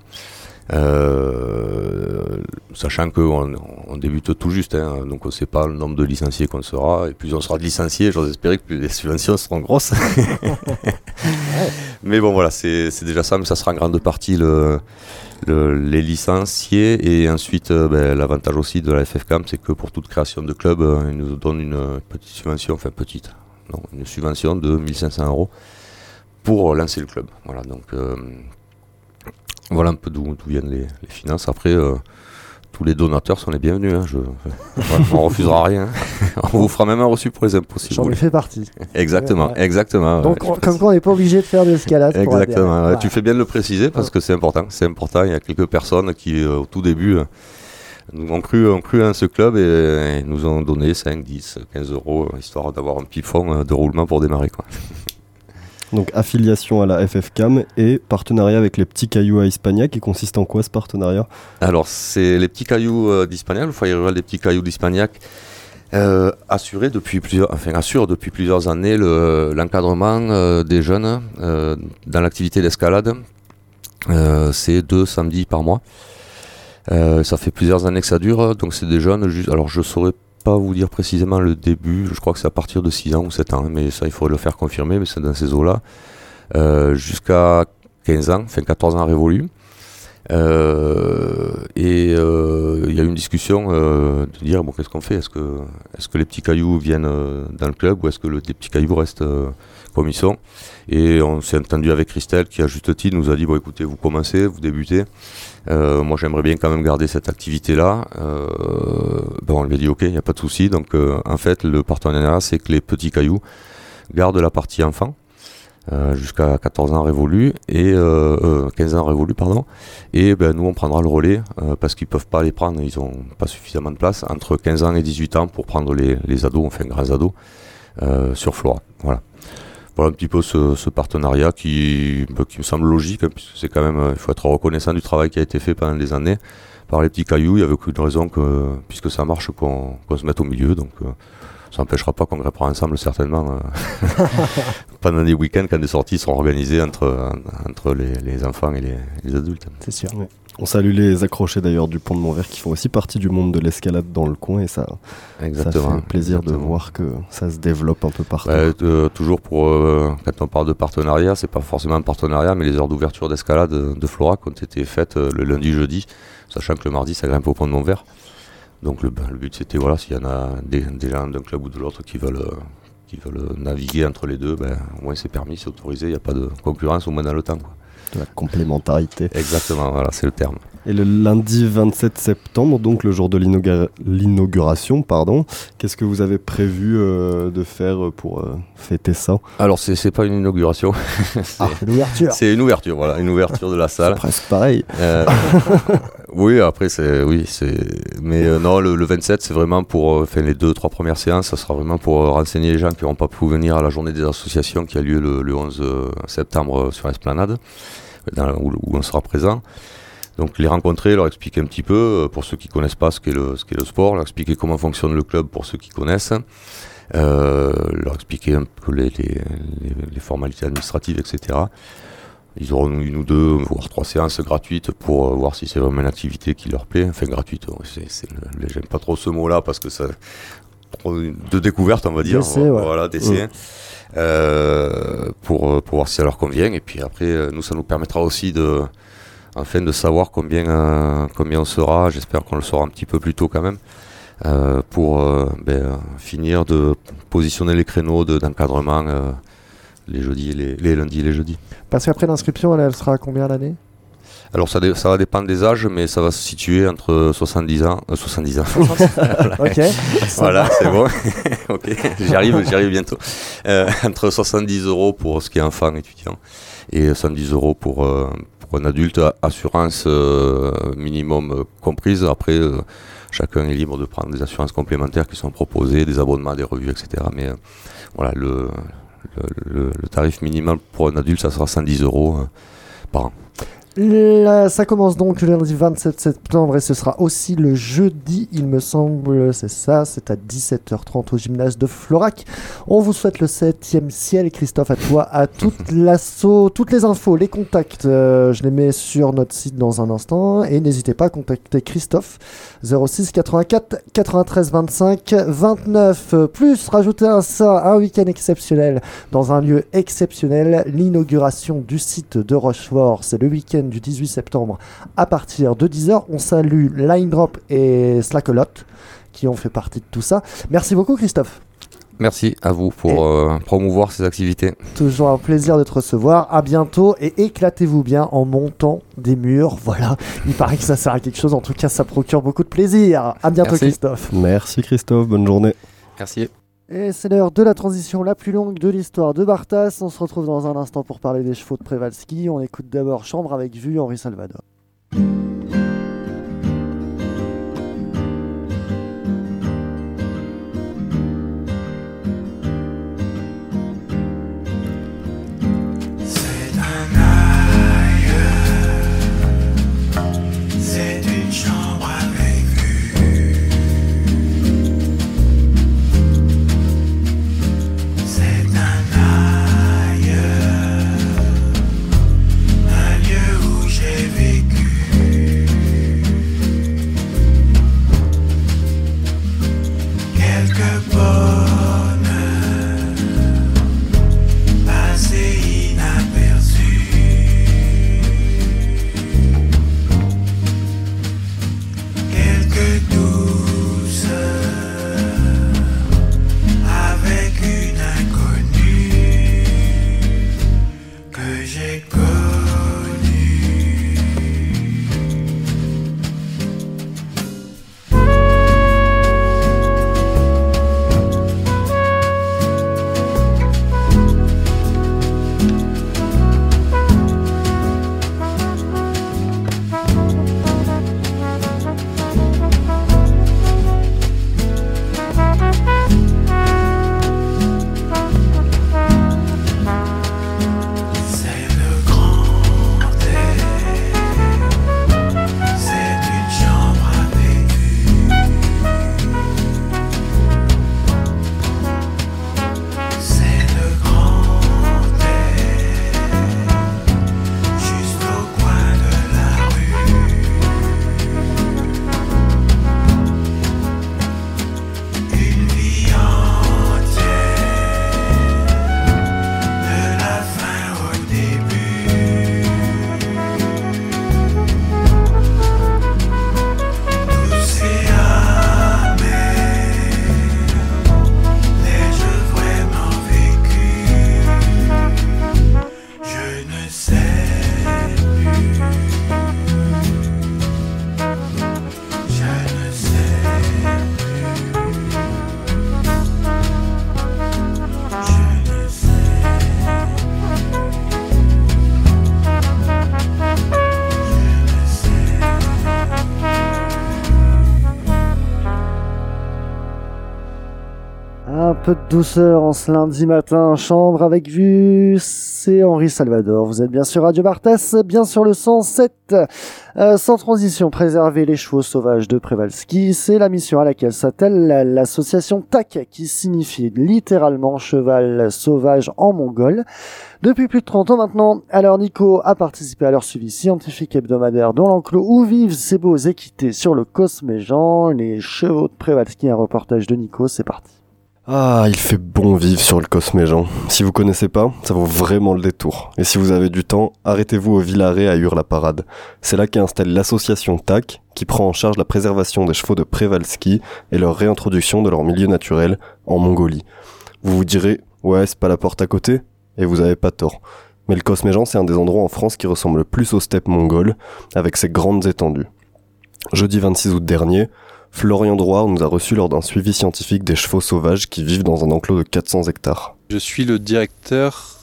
Sachant qu'on débute tout juste, donc on ne sait pas le nombre de licenciés qu'on sera, et plus on sera de licenciés, j'ose espérer que plus les subventions seront grosses. Mais bon voilà, c'est déjà ça, mais ça sera en grande partie les licenciés, et ensuite l'avantage aussi de la FFCAM, c'est que pour toute création de club, ils nous donnent une petite subvention, une subvention de 1 500 € pour lancer le club. Voilà, donc voilà un peu d'où viennent les finances. Après, tous les donateurs sont les bienvenus. On refusera rien. On vous fera même un reçu pour les impôts si vous voulez. J'en ai fait partie. Exactement, exactement. Donc, comme quoi, on n'est pas obligé de faire de l'escalade. Exactement. Ouais. Tu fais bien de le préciser parce que c'est important. C'est important. Il y a quelques personnes qui, au tout début, nous ont cru en ce club et nous ont donné 5, 10, 15 €, histoire d'avoir un petit fonds de roulement pour démarrer, quoi. Donc affiliation à la FFCAM et partenariat avec les petits cailloux à Hispagnac, qui consiste en quoi ce partenariat ? Alors c'est les petits cailloux d'Hispagnac, le foyer rural des petits cailloux d'Hispagnac, assure depuis plusieurs années l'encadrement des jeunes dans l'activité d'escalade. C'est 2 samedis par mois. Ça fait plusieurs années que ça dure, donc c'est des jeunes, alors je saurais pas vous dire précisément le début, je crois que c'est à partir de 6 ans ou 7 ans, mais ça il faudrait le faire confirmer, mais c'est dans ces eaux-là. Jusqu'à 15 ans, enfin 14 ans révolus. Il y a eu une discussion de dire bon, qu'est-ce qu'on fait, est-ce que les petits cailloux viennent dans le club ou est-ce que les petits cailloux restent comme ils sont. Et on s'est entendu avec Christelle qui à juste titre nous a dit bon écoutez, vous commencez, vous débutez, moi j'aimerais bien quand même garder cette activité là. On lui a dit ok, il n'y a pas de souci. Donc en fait le partenariat c'est que les petits cailloux gardent la partie enfant jusqu'à 14 ans révolus et 15 ans révolus pardon, et nous on prendra le relais parce qu'ils peuvent pas les prendre, ils ont pas suffisamment de place entre 15 ans et 18 ans pour prendre les ados, enfin grands ados sur Flora. Voilà un petit peu ce partenariat qui me semble logique, hein, puisque c'est quand même, il faut être reconnaissant du travail qui a été fait pendant des années par les petits cailloux. Il n'y avait aucune raison que, puisque ça marche, qu'on se mette au milieu. Donc ça n'empêchera pas qu'on grimpera ensemble certainement pendant des week-ends quand des sorties sont organisées entre les enfants et les adultes. C'est sûr. Ouais. On salue les accrochés d'ailleurs du pont de Montvert qui font aussi partie du monde de l'escalade dans le coin et ça fait plaisir de voir que ça se développe un peu partout. Toujours quand on parle de partenariat, c'est pas forcément un partenariat, mais les heures d'ouverture d'escalade de Flora qui ont été faites le lundi, jeudi, sachant que le mardi ça grimpe au pont de Montvert. Donc le but c'était s'il y en a des gens d'un club ou de l'autre qui veulent naviguer entre les deux, au moins c'est permis, c'est autorisé, il n'y a pas de concurrence au moins dans le temps, quoi. De la complémentarité. Exactement, voilà, c'est le terme. Et le lundi 27 septembre, donc le jour de l'inauguration, qu'est-ce que vous avez prévu de faire pour fêter ça ? Alors c'est pas une inauguration, c'est une ouverture. C'est une ouverture, voilà, une ouverture de la salle. C'est presque pareil. Oui, après mais non, le 27 c'est vraiment pour les 2-3 premières séances, ça sera vraiment pour renseigner les gens qui n'auront pas pu venir à la journée des associations qui a lieu le 11 septembre sur l'Esplanade, où on sera présent. Donc les rencontrer, leur expliquer un petit peu, pour ceux qui ne connaissent pas ce qu'est le sport, leur expliquer comment fonctionne le club pour ceux qui connaissent, leur expliquer un peu les formalités administratives, etc. Ils auront une ou deux, voire 3 séances gratuites pour voir si c'est vraiment une activité qui leur plaît. Enfin gratuite, j'aime pas trop ce mot-là parce que ça... de découverte on va dire, d'essai. Pour voir si ça leur convient, et puis après ça nous permettra aussi de savoir combien on sera. J'espère qu'on le saura un petit peu plus tôt quand même, pour finir de positionner les créneaux d'encadrement les jeudis, les lundis et les jeudis. Parce qu'après l'inscription elle sera à combien l'année ? Alors ça va dépendre des âges, mais ça va se situer entre 70 ans. Ok. Voilà, c'est bon. Ok, j'y arrive bientôt. Entre 70 € pour ce qui est enfant étudiant et 70 € pour un adulte, assurance minimum comprise. Après, chacun est libre de prendre des assurances complémentaires qui sont proposées, des abonnements, des revues, etc. Mais voilà, le tarif minimal pour un adulte, ça sera 110 € par an. Ça commence donc le lundi 27 septembre et ce sera aussi le jeudi, il me semble, c'est ça, c'est à 17h30 au gymnase de Florac. On vous souhaite le 7e ciel, Christophe, à toi, à toute l'assaut, toutes les infos, les contacts, je les mets sur notre site dans un instant et n'hésitez pas à contacter Christophe, 06 84 93 25 29, plus rajouter à ça un week-end exceptionnel dans un lieu exceptionnel, l'inauguration du site de Rochefort, c'est le week-end du 18 septembre à partir de 10h. On salue Line Drop et Slackolot qui ont fait partie de tout ça. Merci beaucoup Christophe. Merci à vous pour promouvoir ces activités. Toujours un plaisir de te recevoir. À bientôt et éclatez-vous bien en montant des murs. Voilà, il paraît que ça sert à quelque chose. En tout cas, ça procure beaucoup de plaisir. À bientôt. Merci. Christophe. Merci Christophe, bonne journée. Merci. Et c'est l'heure de la transition la plus longue de l'histoire de Bartas. On se retrouve dans un instant pour parler des chevaux de Przewalski. On écoute d'abord Chambre avec vue, Henri Salvador. C'est un ailleurs, c'est une chambre avec vue. C'est un ailleurs, un lieu où j'ai vécu. peu de douceur en ce lundi matin, chambre avec vue, c'est Henri Salvador. Vous êtes bien sur Radio Bartas, bien sur le 107. Sans transition, préserver les chevaux sauvages de Przewalski, c'est la mission à laquelle s'attelle l'association TAC, qui signifie littéralement cheval sauvage en mongol. Depuis plus de 30 ans maintenant, alors Nico a participé à leur suivi scientifique hebdomadaire dans l'enclos où vivent ces beaux équités sur le Cosméjean, les chevaux de Przewalski, un reportage de Nico, c'est parti. Ah, il fait bon vivre sur le Cosméjean. Si vous connaissez pas, ça vaut vraiment le détour. Et si vous avez du temps, arrêtez-vous au Villaret à Hur-la-Parade. C'est là qu'est installée l'association TAC, qui prend en charge la préservation des chevaux de Przewalski et leur réintroduction de leur milieu naturel en Mongolie. Vous vous direz, ouais, c'est pas la porte à côté ? Et vous avez pas tort. Mais le Cosméjean, c'est un des endroits en France qui ressemble le plus aux steppes mongoles, avec ses grandes étendues. Jeudi 26 août dernier, Florian Drouard nous a reçus lors d'un suivi scientifique des chevaux sauvages qui vivent dans un enclos de 400 hectares. Je suis le directeur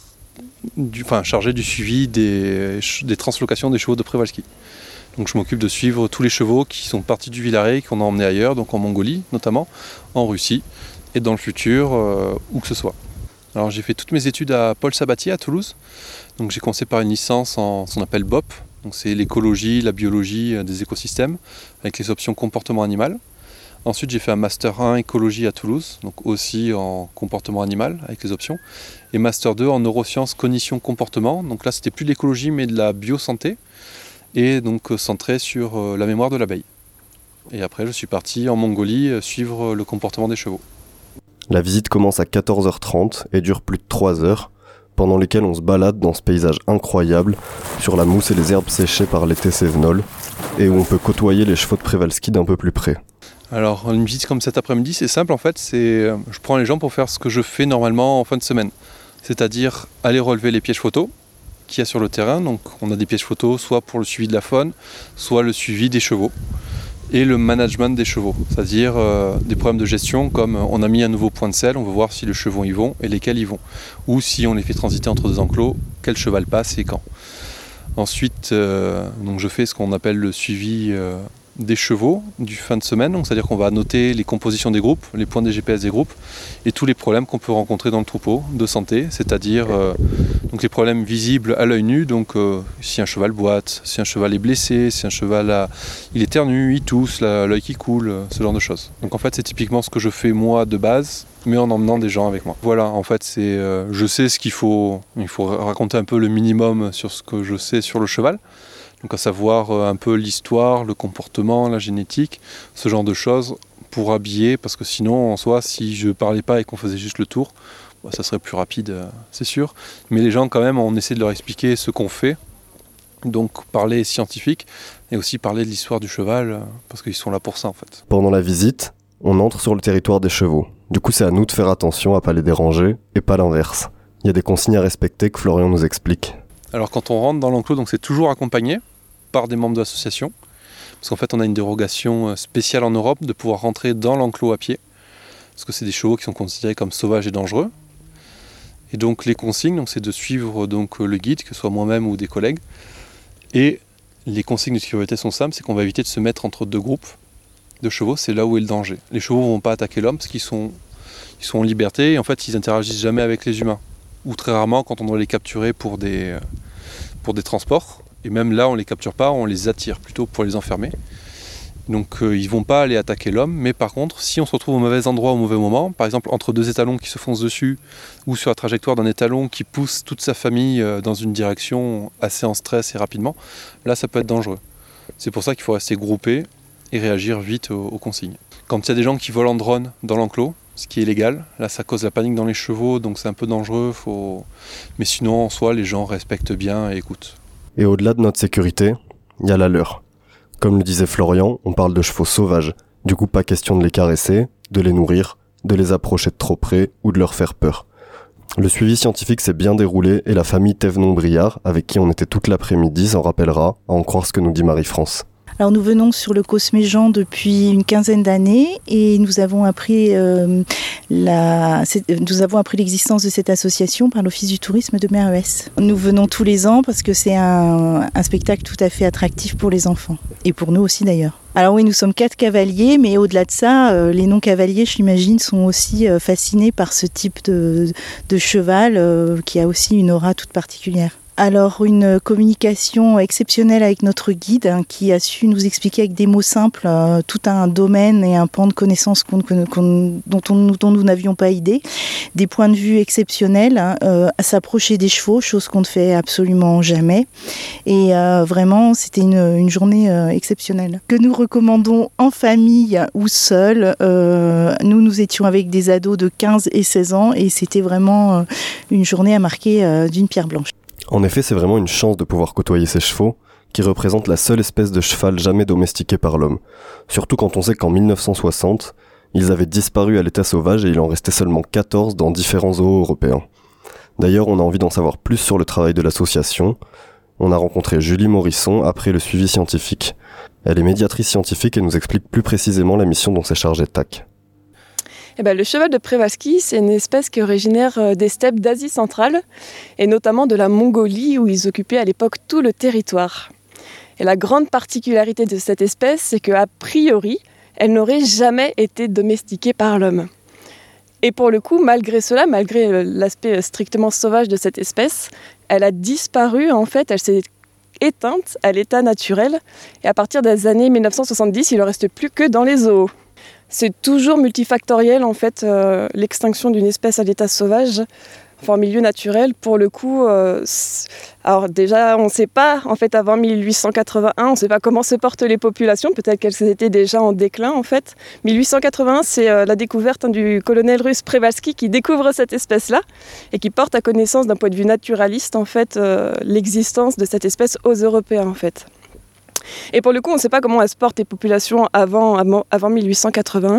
chargé du suivi des translocations des chevaux de Przewalski. Donc je m'occupe de suivre tous les chevaux qui sont partis du Villaret, qu'on a emmenés ailleurs, donc en Mongolie notamment, en Russie et dans le futur, où que ce soit. Alors j'ai fait toutes mes études à Paul Sabatier à Toulouse. Donc j'ai commencé par une licence en ce qu'on appelle BOP. Donc c'est l'écologie, la biologie des écosystèmes, avec les options comportement animal. Ensuite j'ai fait un Master 1 écologie à Toulouse, donc aussi en comportement animal, avec les options. Et Master 2 en neurosciences, cognition, comportement. Donc là c'était plus de l'écologie mais de la biosanté. Et donc centré sur la mémoire de l'abeille. Et après je suis parti en Mongolie suivre le comportement des chevaux. La visite commence à 14h30 et dure plus de 3 heures, pendant lesquelles on se balade dans ce paysage incroyable, sur la mousse et les herbes séchées par l'été cévenol, et où on peut côtoyer les chevaux de Przewalski d'un peu plus près. Alors une visite comme cet après-midi, c'est simple en fait, je prends les gens pour faire ce que je fais normalement en fin de semaine, c'est-à-dire aller relever les pièges photos qu'il y a sur le terrain. Donc on a des pièges photos soit pour le suivi de la faune, soit le suivi des chevaux. Et le management des chevaux, c'est-à-dire des problèmes de gestion comme on a mis un nouveau point de selle, on veut voir si les chevaux y vont et lesquels y vont. Ou si on les fait transiter entre deux enclos, quel cheval passe et quand. Ensuite, donc je fais ce qu'on appelle le suivi des chevaux du fin de semaine, donc c'est-à-dire qu'on va noter les compositions des groupes, les points des GPS des groupes et tous les problèmes qu'on peut rencontrer dans le troupeau de santé, c'est-à-dire donc les problèmes visibles à l'œil nu, donc si un cheval boite, si un cheval est blessé, si un cheval il éternue, il tousse, l'œil qui coule, ce genre de choses. Donc en fait c'est typiquement ce que je fais moi de base, mais en emmenant des gens avec moi. Voilà, en fait c'est je sais ce qu'il faut raconter un peu le minimum sur ce que je sais sur le cheval. Donc à savoir un peu l'histoire, le comportement, la génétique, ce genre de choses pour habiller, parce que sinon en soi si je parlais pas et qu'on faisait juste le tour, ça serait plus rapide, c'est sûr. Mais les gens quand même, on essaie de leur expliquer ce qu'on fait, donc parler scientifique et aussi parler de l'histoire du cheval, parce qu'ils sont là pour ça en fait. Pendant la visite, on entre sur le territoire des chevaux. Du coup c'est à nous de faire attention à pas les déranger et pas l'inverse. Il y a des consignes à respecter que Florian nous explique. Alors quand on rentre dans l'enclos, donc c'est toujours accompagné par des membres de l'association, parce qu'en fait on a une dérogation spéciale en Europe de pouvoir rentrer dans l'enclos à pied, parce que c'est des chevaux qui sont considérés comme sauvages et dangereux. Et donc les consignes, donc, c'est de suivre donc, le guide, que ce soit moi-même ou des collègues. Et les consignes de sécurité sont simples, c'est qu'on va éviter de se mettre entre deux groupes de chevaux, c'est là où est le danger. Les chevaux ne vont pas attaquer l'homme parce qu'ils sont en liberté et en fait ils n'interagissent jamais avec les humains. Ou très rarement quand on doit les capturer pour des transports. Et même là on ne les capture pas, on les attire plutôt pour les enfermer. Donc ils ne vont pas aller attaquer l'homme, mais par contre si on se retrouve au mauvais endroit au mauvais moment, par exemple entre deux étalons qui se foncent dessus, ou sur la trajectoire d'un étalon qui pousse toute sa famille dans une direction assez en stress et rapidement, là ça peut être dangereux. C'est pour ça qu'il faut rester groupé et réagir vite aux consignes. Quand il y a des gens qui volent en drone dans l'enclos, ce qui est illégal, là ça cause la panique dans les chevaux, donc c'est un peu dangereux, mais sinon en soi les gens respectent bien et écoutent. Et au-delà de notre sécurité, il y a la leur. Comme le disait Florian, on parle de chevaux sauvages, du coup pas question de les caresser, de les nourrir, de les approcher de trop près ou de leur faire peur. Le suivi scientifique s'est bien déroulé et la famille Thévenon-Briard, avec qui on était toute l'après-midi, s'en rappellera, à en croire ce que nous dit Marie-France. Alors nous venons sur le Cosméjean depuis une quinzaine d'années et nous avons appris l'existence de cette association par l'Office du tourisme de Mereuès. Nous venons tous les ans parce que c'est un spectacle tout à fait attractif pour les enfants et pour nous aussi d'ailleurs. Alors oui, nous sommes 4 cavaliers, mais au-delà de ça, les non-cavaliers, j'imagine, sont aussi fascinés par ce type de cheval qui a aussi une aura toute particulière. Alors une communication exceptionnelle avec notre guide qui a su nous expliquer avec des mots simples tout un domaine et un pan de connaissances dont nous n'avions pas idée. Des points de vue exceptionnels, à s'approcher des chevaux, chose qu'on ne fait absolument jamais. Et vraiment, c'était une journée exceptionnelle. Que nous recommandons en famille ou seul. Nous étions avec des ados de 15 et 16 ans et c'était vraiment une journée à marquer d'une pierre blanche. En effet, c'est vraiment une chance de pouvoir côtoyer ces chevaux, qui représentent la seule espèce de cheval jamais domestiquée par l'homme. Surtout quand on sait qu'en 1960, ils avaient disparu à l'état sauvage et il en restait seulement 14 dans différents zoos européens. D'ailleurs, on a envie d'en savoir plus sur le travail de l'association. On a rencontré Julie Morisson après le suivi scientifique. Elle est médiatrice scientifique et nous explique plus précisément la mission dont s'est chargée TAC. Le cheval de Przewalski, c'est une espèce qui est originaire des steppes d'Asie centrale et notamment de la Mongolie où ils occupaient à l'époque tout le territoire. Et la grande particularité de cette espèce, c'est qu'a priori, elle n'aurait jamais été domestiquée par l'homme. Et pour le coup, malgré cela, malgré l'aspect strictement sauvage de cette espèce, elle a disparu, en fait, elle s'est éteinte à l'état naturel et à partir des années 1970, il ne reste plus que dans les zoos. C'est toujours multifactoriel en fait, l'extinction d'une espèce à l'état sauvage, enfin en milieu naturel. Pour le coup, alors déjà on ne sait pas, en fait avant 1881, on ne sait pas comment se portent les populations, peut-être qu'elles étaient déjà en déclin en fait. 1881, c'est la découverte du colonel russe Przewalski qui découvre cette espèce-là et qui porte à connaissance d'un point de vue naturaliste en fait, l'existence de cette espèce aux Européens en fait. Et pour le coup, on ne sait pas comment elles se portent les populations avant 1881.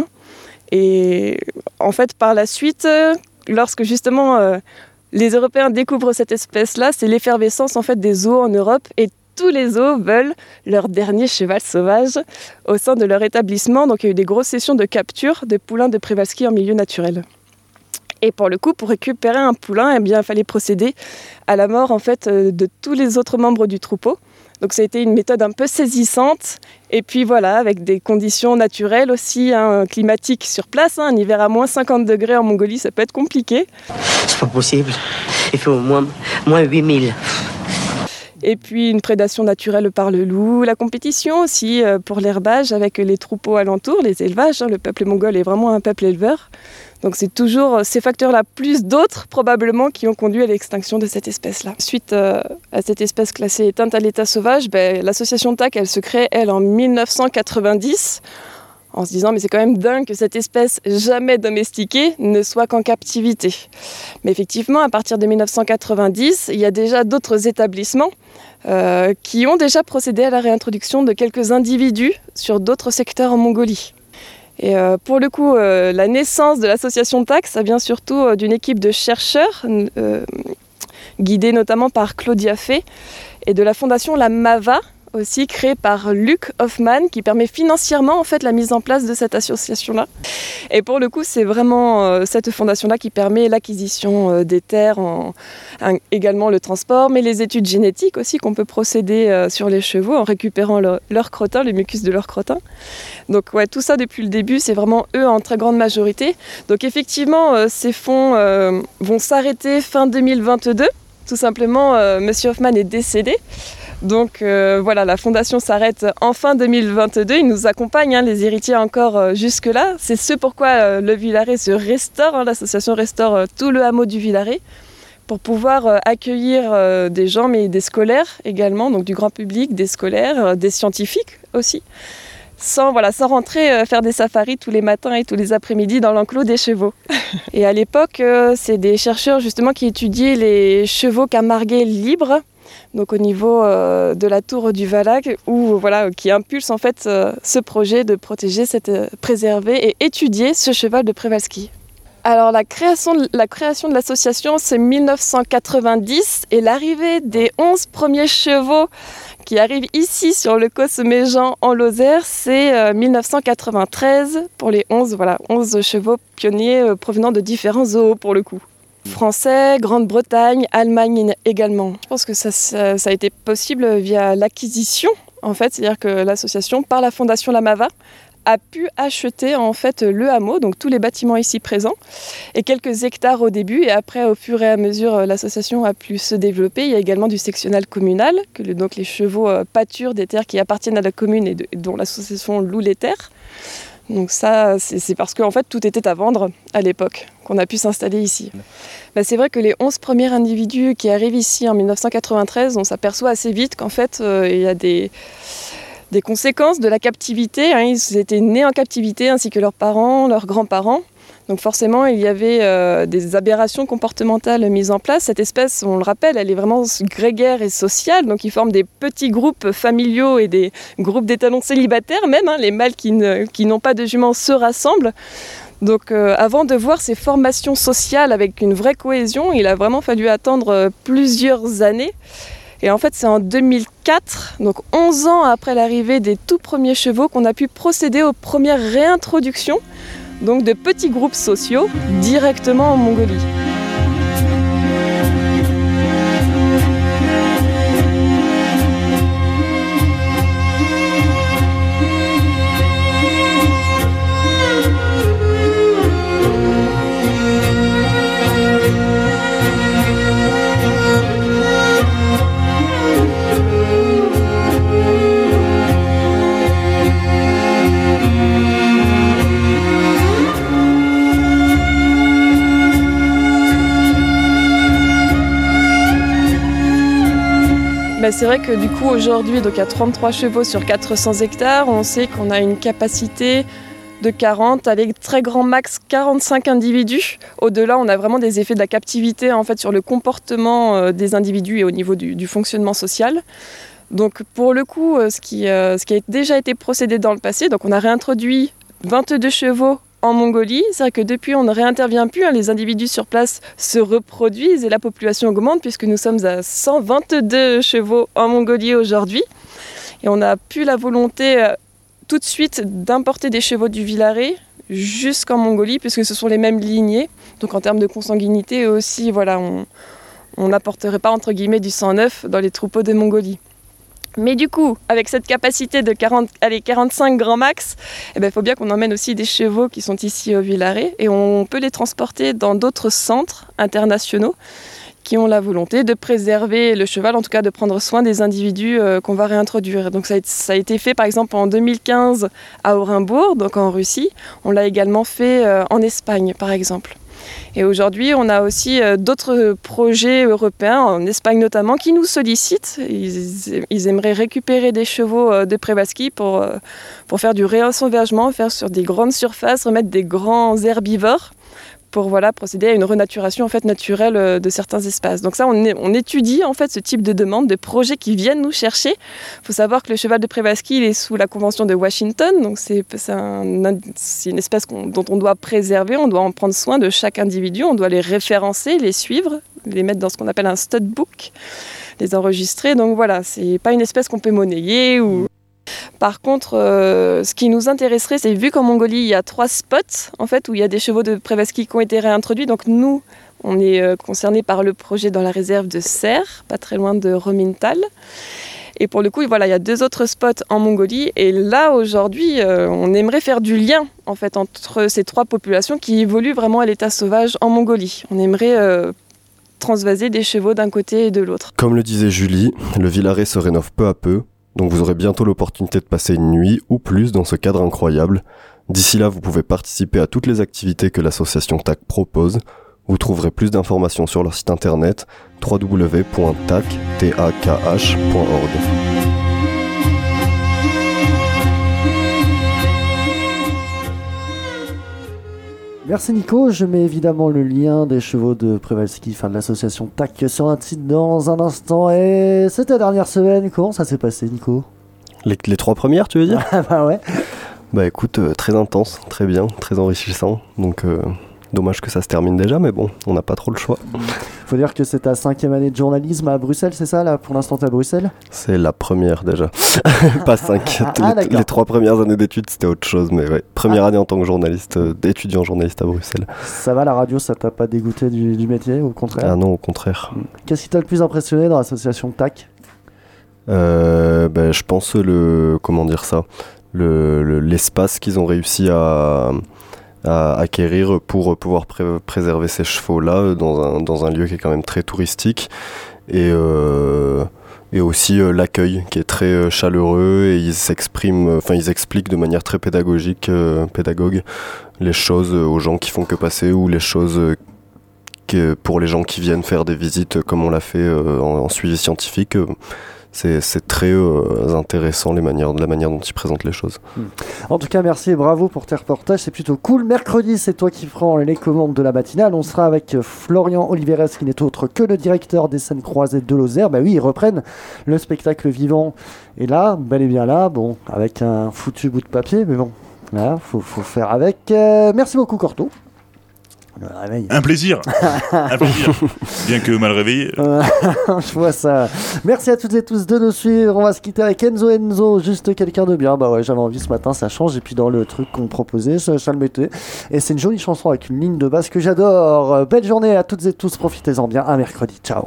Et en fait, par la suite, lorsque justement les Européens découvrent cette espèce-là, c'est l'effervescence en fait, des zoos en Europe. Et tous les zoos veulent leur dernier cheval sauvage au sein de leur établissement. Donc il y a eu des grosses sessions de capture des poulains de Przewalski en milieu naturel. Et pour le coup, pour récupérer un poulain, eh bien, il fallait procéder à la mort en fait, de tous les autres membres du troupeau. Donc ça a été une méthode un peu saisissante. Et puis voilà, avec des conditions naturelles aussi, climatiques sur place. Un hiver à moins 50 degrés en Mongolie, ça peut être compliqué. C'est pas possible. Il fait au moins 8000. Et puis une prédation naturelle par le loup, la compétition aussi pour l'herbage avec les troupeaux alentours, les élevages. Le peuple mongol est vraiment un peuple éleveur. Donc c'est toujours ces facteurs-là, plus d'autres probablement, qui ont conduit à l'extinction de cette espèce-là. Suite à cette espèce classée éteinte à l'état sauvage, l'association TAC, elle se crée, elle, en 1990, en se disant mais c'est quand même dingue que cette espèce jamais domestiquée ne soit qu'en captivité. Mais effectivement, à partir de 1990, il y a déjà d'autres établissements qui ont déjà procédé à la réintroduction de quelques individus sur d'autres secteurs en Mongolie. Et pour le coup, la naissance de l'association TAC, ça vient surtout d'une équipe de chercheurs, guidée notamment par Claudia Fay, et de la fondation La Mava, aussi créée par Luc Hoffman, qui permet financièrement en fait, la mise en place de cette association-là. Et pour le coup, c'est vraiment cette fondation-là qui permet l'acquisition des terres, également le transport, mais les études génétiques aussi qu'on peut procéder sur les chevaux en récupérant leur crottin, le mucus de leur crottin. Donc ouais, tout ça depuis le début, c'est vraiment eux en très grande majorité. Donc effectivement, ces fonds vont s'arrêter fin 2022. Tout simplement, Monsieur Hoffman est décédé. Donc voilà, la fondation s'arrête en fin 2022. Il nous accompagne, les héritiers encore jusque-là. C'est ce pourquoi le Villaret se restaure. L'association restaure tout le hameau du Villaret pour pouvoir accueillir des gens, mais des scolaires également, donc du grand public, des scolaires, des scientifiques aussi. Sans rentrer faire des safaris tous les matins et tous les après-midi dans l'enclos des chevaux. Et à l'époque, c'est des chercheurs justement qui étudiaient les chevaux camarguais libres, donc au niveau de la tour du Valag, qui impulse en fait ce projet de protéger, préserver et étudier ce cheval de Przewalski. Alors la création de l'association, c'est 1990 et l'arrivée des 11 premiers chevaux qui arrive ici sur le Causse-Méjean en Lozère, c'est 1993 pour les 11 chevaux pionniers provenant de différents zoos pour le coup. Français, Grande-Bretagne, Allemagne également. Je pense que ça a été possible via l'acquisition, en fait, c'est-à-dire que l'association, par la fondation Lamava, a pu acheter en fait le hameau, donc tous les bâtiments ici présents, et quelques hectares au début, et après au fur et à mesure l'association a pu se développer. Il y a également du sectionnal communal, donc les chevaux pâturent des terres qui appartiennent à la commune et dont l'association loue les terres. Donc ça, c'est parce qu'en fait tout était à vendre à l'époque qu'on a pu s'installer ici. C'est vrai que les 11 premiers individus qui arrivent ici en 1993, on s'aperçoit assez vite qu'en fait il y a des conséquences de la captivité. Ils étaient nés en captivité ainsi que leurs parents, leurs grands-parents. Donc forcément, il y avait des aberrations comportementales mises en place. Cette espèce, on le rappelle, elle est vraiment grégaire et sociale. Donc ils forment des petits groupes familiaux et des groupes d'étalons célibataires même. Les mâles qui n'ont pas de juments se rassemblent. Donc avant de voir ces formations sociales avec une vraie cohésion, il a vraiment fallu attendre plusieurs années. Et en fait, c'est en 2004, donc 11 ans après l'arrivée des tout premiers chevaux, qu'on a pu procéder aux premières réintroductions, donc de petits groupes sociaux, directement en Mongolie. C'est vrai que du coup aujourd'hui, donc à 33 chevaux sur 400 hectares, on sait qu'on a une capacité de 40, allez, très grand max 45 individus. Au-delà, on a vraiment des effets de la captivité en fait sur le comportement des individus et au niveau du fonctionnement social. Donc pour le coup, ce qui a déjà été procédé dans le passé, donc on a réintroduit 22 chevaux en Mongolie. C'est vrai que depuis, on ne réintervient plus, les individus sur place se reproduisent et la population augmente puisque nous sommes à 122 chevaux en Mongolie aujourd'hui. Et on a plus la volonté tout de suite d'importer des chevaux du Villaret jusqu'en Mongolie puisque ce sont les mêmes lignées. Donc en termes de consanguinité aussi, on n'apporterait pas entre guillemets du sang neuf dans les troupeaux de Mongolie. Mais du coup, avec cette capacité de 45 grands max, il faut bien qu'on emmène aussi des chevaux qui sont ici au Villaret et on peut les transporter dans d'autres centres internationaux qui ont la volonté de préserver le cheval, en tout cas de prendre soin des individus qu'on va réintroduire. Donc ça a été fait par exemple en 2015 à Orenbourg, donc en Russie. On l'a également fait en Espagne par exemple. Et aujourd'hui, on a aussi d'autres projets européens, en Espagne notamment, qui nous sollicitent. Ils aimeraient récupérer des chevaux de Przewalski pour faire du réensauvagement, faire sur des grandes surfaces, remettre des grands herbivores pour procéder à une renaturation en fait, naturelle de certains espaces. Donc ça, on étudie en fait, ce type de demande, de projets qui viennent nous chercher. Il faut savoir que le cheval de Przewalski, il est sous la Convention de Washington, donc c'est une espèce dont on doit préserver, on doit en prendre soin de chaque individu, on doit les référencer, les suivre, les mettre dans ce qu'on appelle un stud book, les enregistrer. Donc voilà, c'est pas une espèce qu'on peut monnayer ou... Par contre, ce qui nous intéresserait, c'est vu qu'en Mongolie, il y a 3 spots en fait, où il y a des chevaux de Przewalski qui ont été réintroduits. Donc nous, on est concernés par le projet dans la réserve de Serre, pas très loin de Romintal. Et pour le coup, il y a 2 autres spots en Mongolie. Et là, aujourd'hui, on aimerait faire du lien en fait, entre ces 3 populations qui évoluent vraiment à l'état sauvage en Mongolie. On aimerait transvaser des chevaux d'un côté et de l'autre. Comme le disait Julie, le Villaret se rénove peu à peu. Donc vous aurez bientôt l'opportunité de passer une nuit ou plus dans ce cadre incroyable. D'ici là, vous pouvez participer à toutes les activités que l'association TAC propose. Vous trouverez plus d'informations sur leur site internet www.tac.org. Merci Nico, je mets évidemment le lien des chevaux de Przewalski, de l'association TAC sur un site dans un instant. Et c'était la dernière semaine, comment ça s'est passé Nico ? Les 3 premières tu veux dire ? Bah ouais. Bah écoute, très intense, très bien, très enrichissant. Donc Dommage que ça se termine déjà, mais bon, on n'a pas trop le choix. Faut dire que c'est ta 5e année de journalisme à Bruxelles, c'est ça là? Pour l'instant, t'es à Bruxelles? C'est la première déjà, pas 5. Les 3 premières années d'études, c'était autre chose, mais ouais. Première année en tant que journaliste, étudiant journaliste à Bruxelles. Ça va, la radio, ça t'a pas dégoûté du métier, au contraire? Ah non, au contraire. Qu'est-ce qui t'a le plus impressionné dans l'association TAC? Je pense l'espace qu'ils ont réussi à acquérir pour pouvoir préserver ces chevaux-là dans un lieu qui est quand même très touristique et aussi l'accueil qui est très chaleureux et ils expliquent de manière très pédagogue les choses aux gens qui font que passer ou les choses pour les gens qui viennent faire des visites comme on l'a fait en suivi scientifique. C'est très intéressant la manière dont ils présentent les choses. En tout cas, merci et bravo pour tes reportages, c'est plutôt cool. Mercredi, c'est toi qui prends les commandes de la matinale. On sera avec Florian Oliveres, qui n'est autre que le directeur des scènes croisées de Lozère. Oui, ils reprennent le spectacle vivant. Et là, bel et bien là, bon, avec un foutu bout de papier, mais bon, là, faut faire avec. Merci beaucoup, Corto. Un plaisir. Bien que mal réveillé. Je vois ça. Merci à toutes et tous de nous suivre. On va se quitter avec Enzo, juste quelqu'un de bien. Bah ouais, j'avais envie ce matin, ça change. Et puis dans le truc qu'on me proposait, ça le mettait. Et c'est une jolie chanson avec une ligne de basse que j'adore. Belle journée à toutes et tous. Profitez-en bien. À mercredi. Ciao.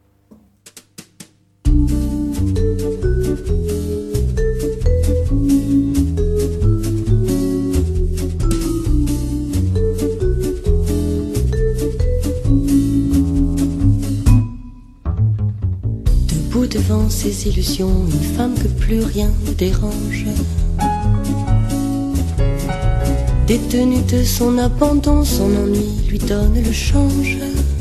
Devant ses illusions, une femme que plus rien ne dérange. Détenue de son abandon, son ennui lui donne le change.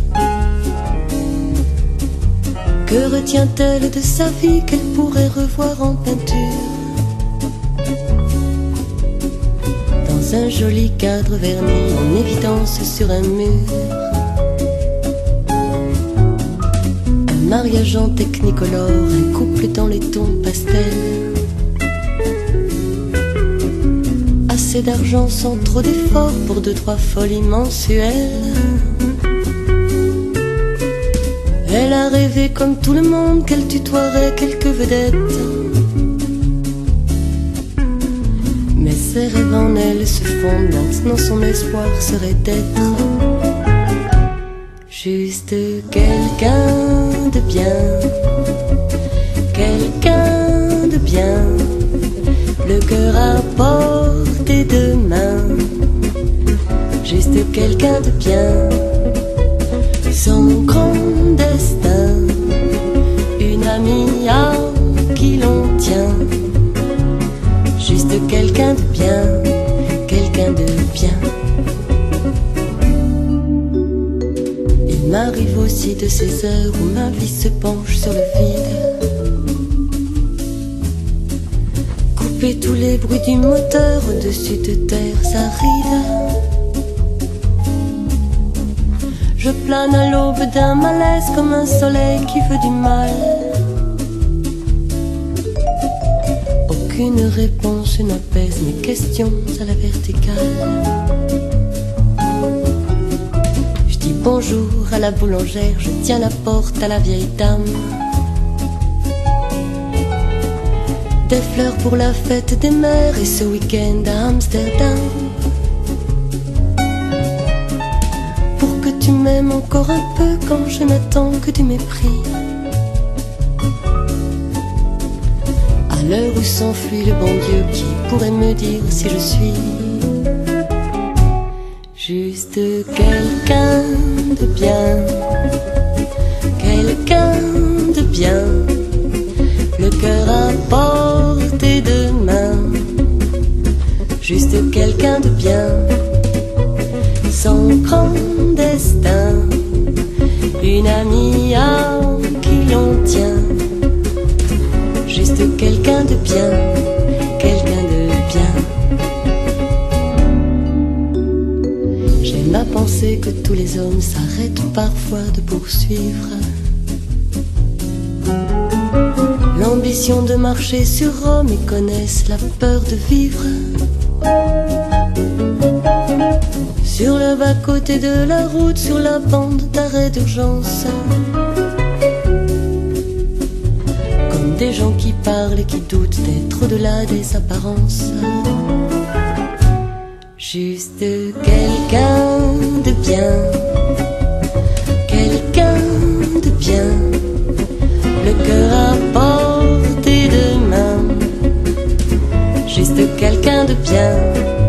Que retient-elle de sa vie qu'elle pourrait revoir en peinture? Dans un joli cadre verni, en évidence sur un mur. Mariage en technicolore, un couple dans les tons pastels. Assez d'argent sans trop d'efforts pour 2-3 folies mensuelles. Elle a rêvé comme tout le monde qu'elle tutoierait quelques vedettes. Mais ses rêves en elle se fondent, maintenant son espoir serait d'être juste quelqu'un de bien, quelqu'un de bien, le cœur à portée de main, juste quelqu'un de bien, son grand destin, une amie à qui l'on tient, juste quelqu'un de bien, quelqu'un de bien. Il m'arrive aussi de ces heures où ma vie se penche sur le vide. Couper tous les bruits du moteur au-dessus de terres arides. Je plane à l'aube d'un malaise comme un soleil qui veut du mal. Aucune réponse n'apaise mes questions à la verticale. Bonjour à la boulangère, je tiens la porte à la vieille dame. Des fleurs pour la fête des mères et ce week-end à Amsterdam. Pour que tu m'aimes encore un peu quand je n'attends que du mépris. À l'heure où s'enfuit le bon Dieu, qui pourrait me dire si je suis juste quelqu'un de bien, quelqu'un de bien, le cœur à portée de main, juste quelqu'un de bien, son grand destin, une amie à qui l'on tient, juste quelqu'un de bien, quelqu'un de bien. J'aime à penser que tous les hommes s'arrêtent parfois de poursuivre l'ambition de marcher sur Rome et connaissent la peur de vivre sur le bas-côté de la route, sur la bande d'arrêt d'urgence. Comme des gens qui parlent et qui doutent d'être au-delà des apparences. Juste quelqu'un de bien, quelqu'un de bien, le cœur à portée de main. Juste quelqu'un de bien.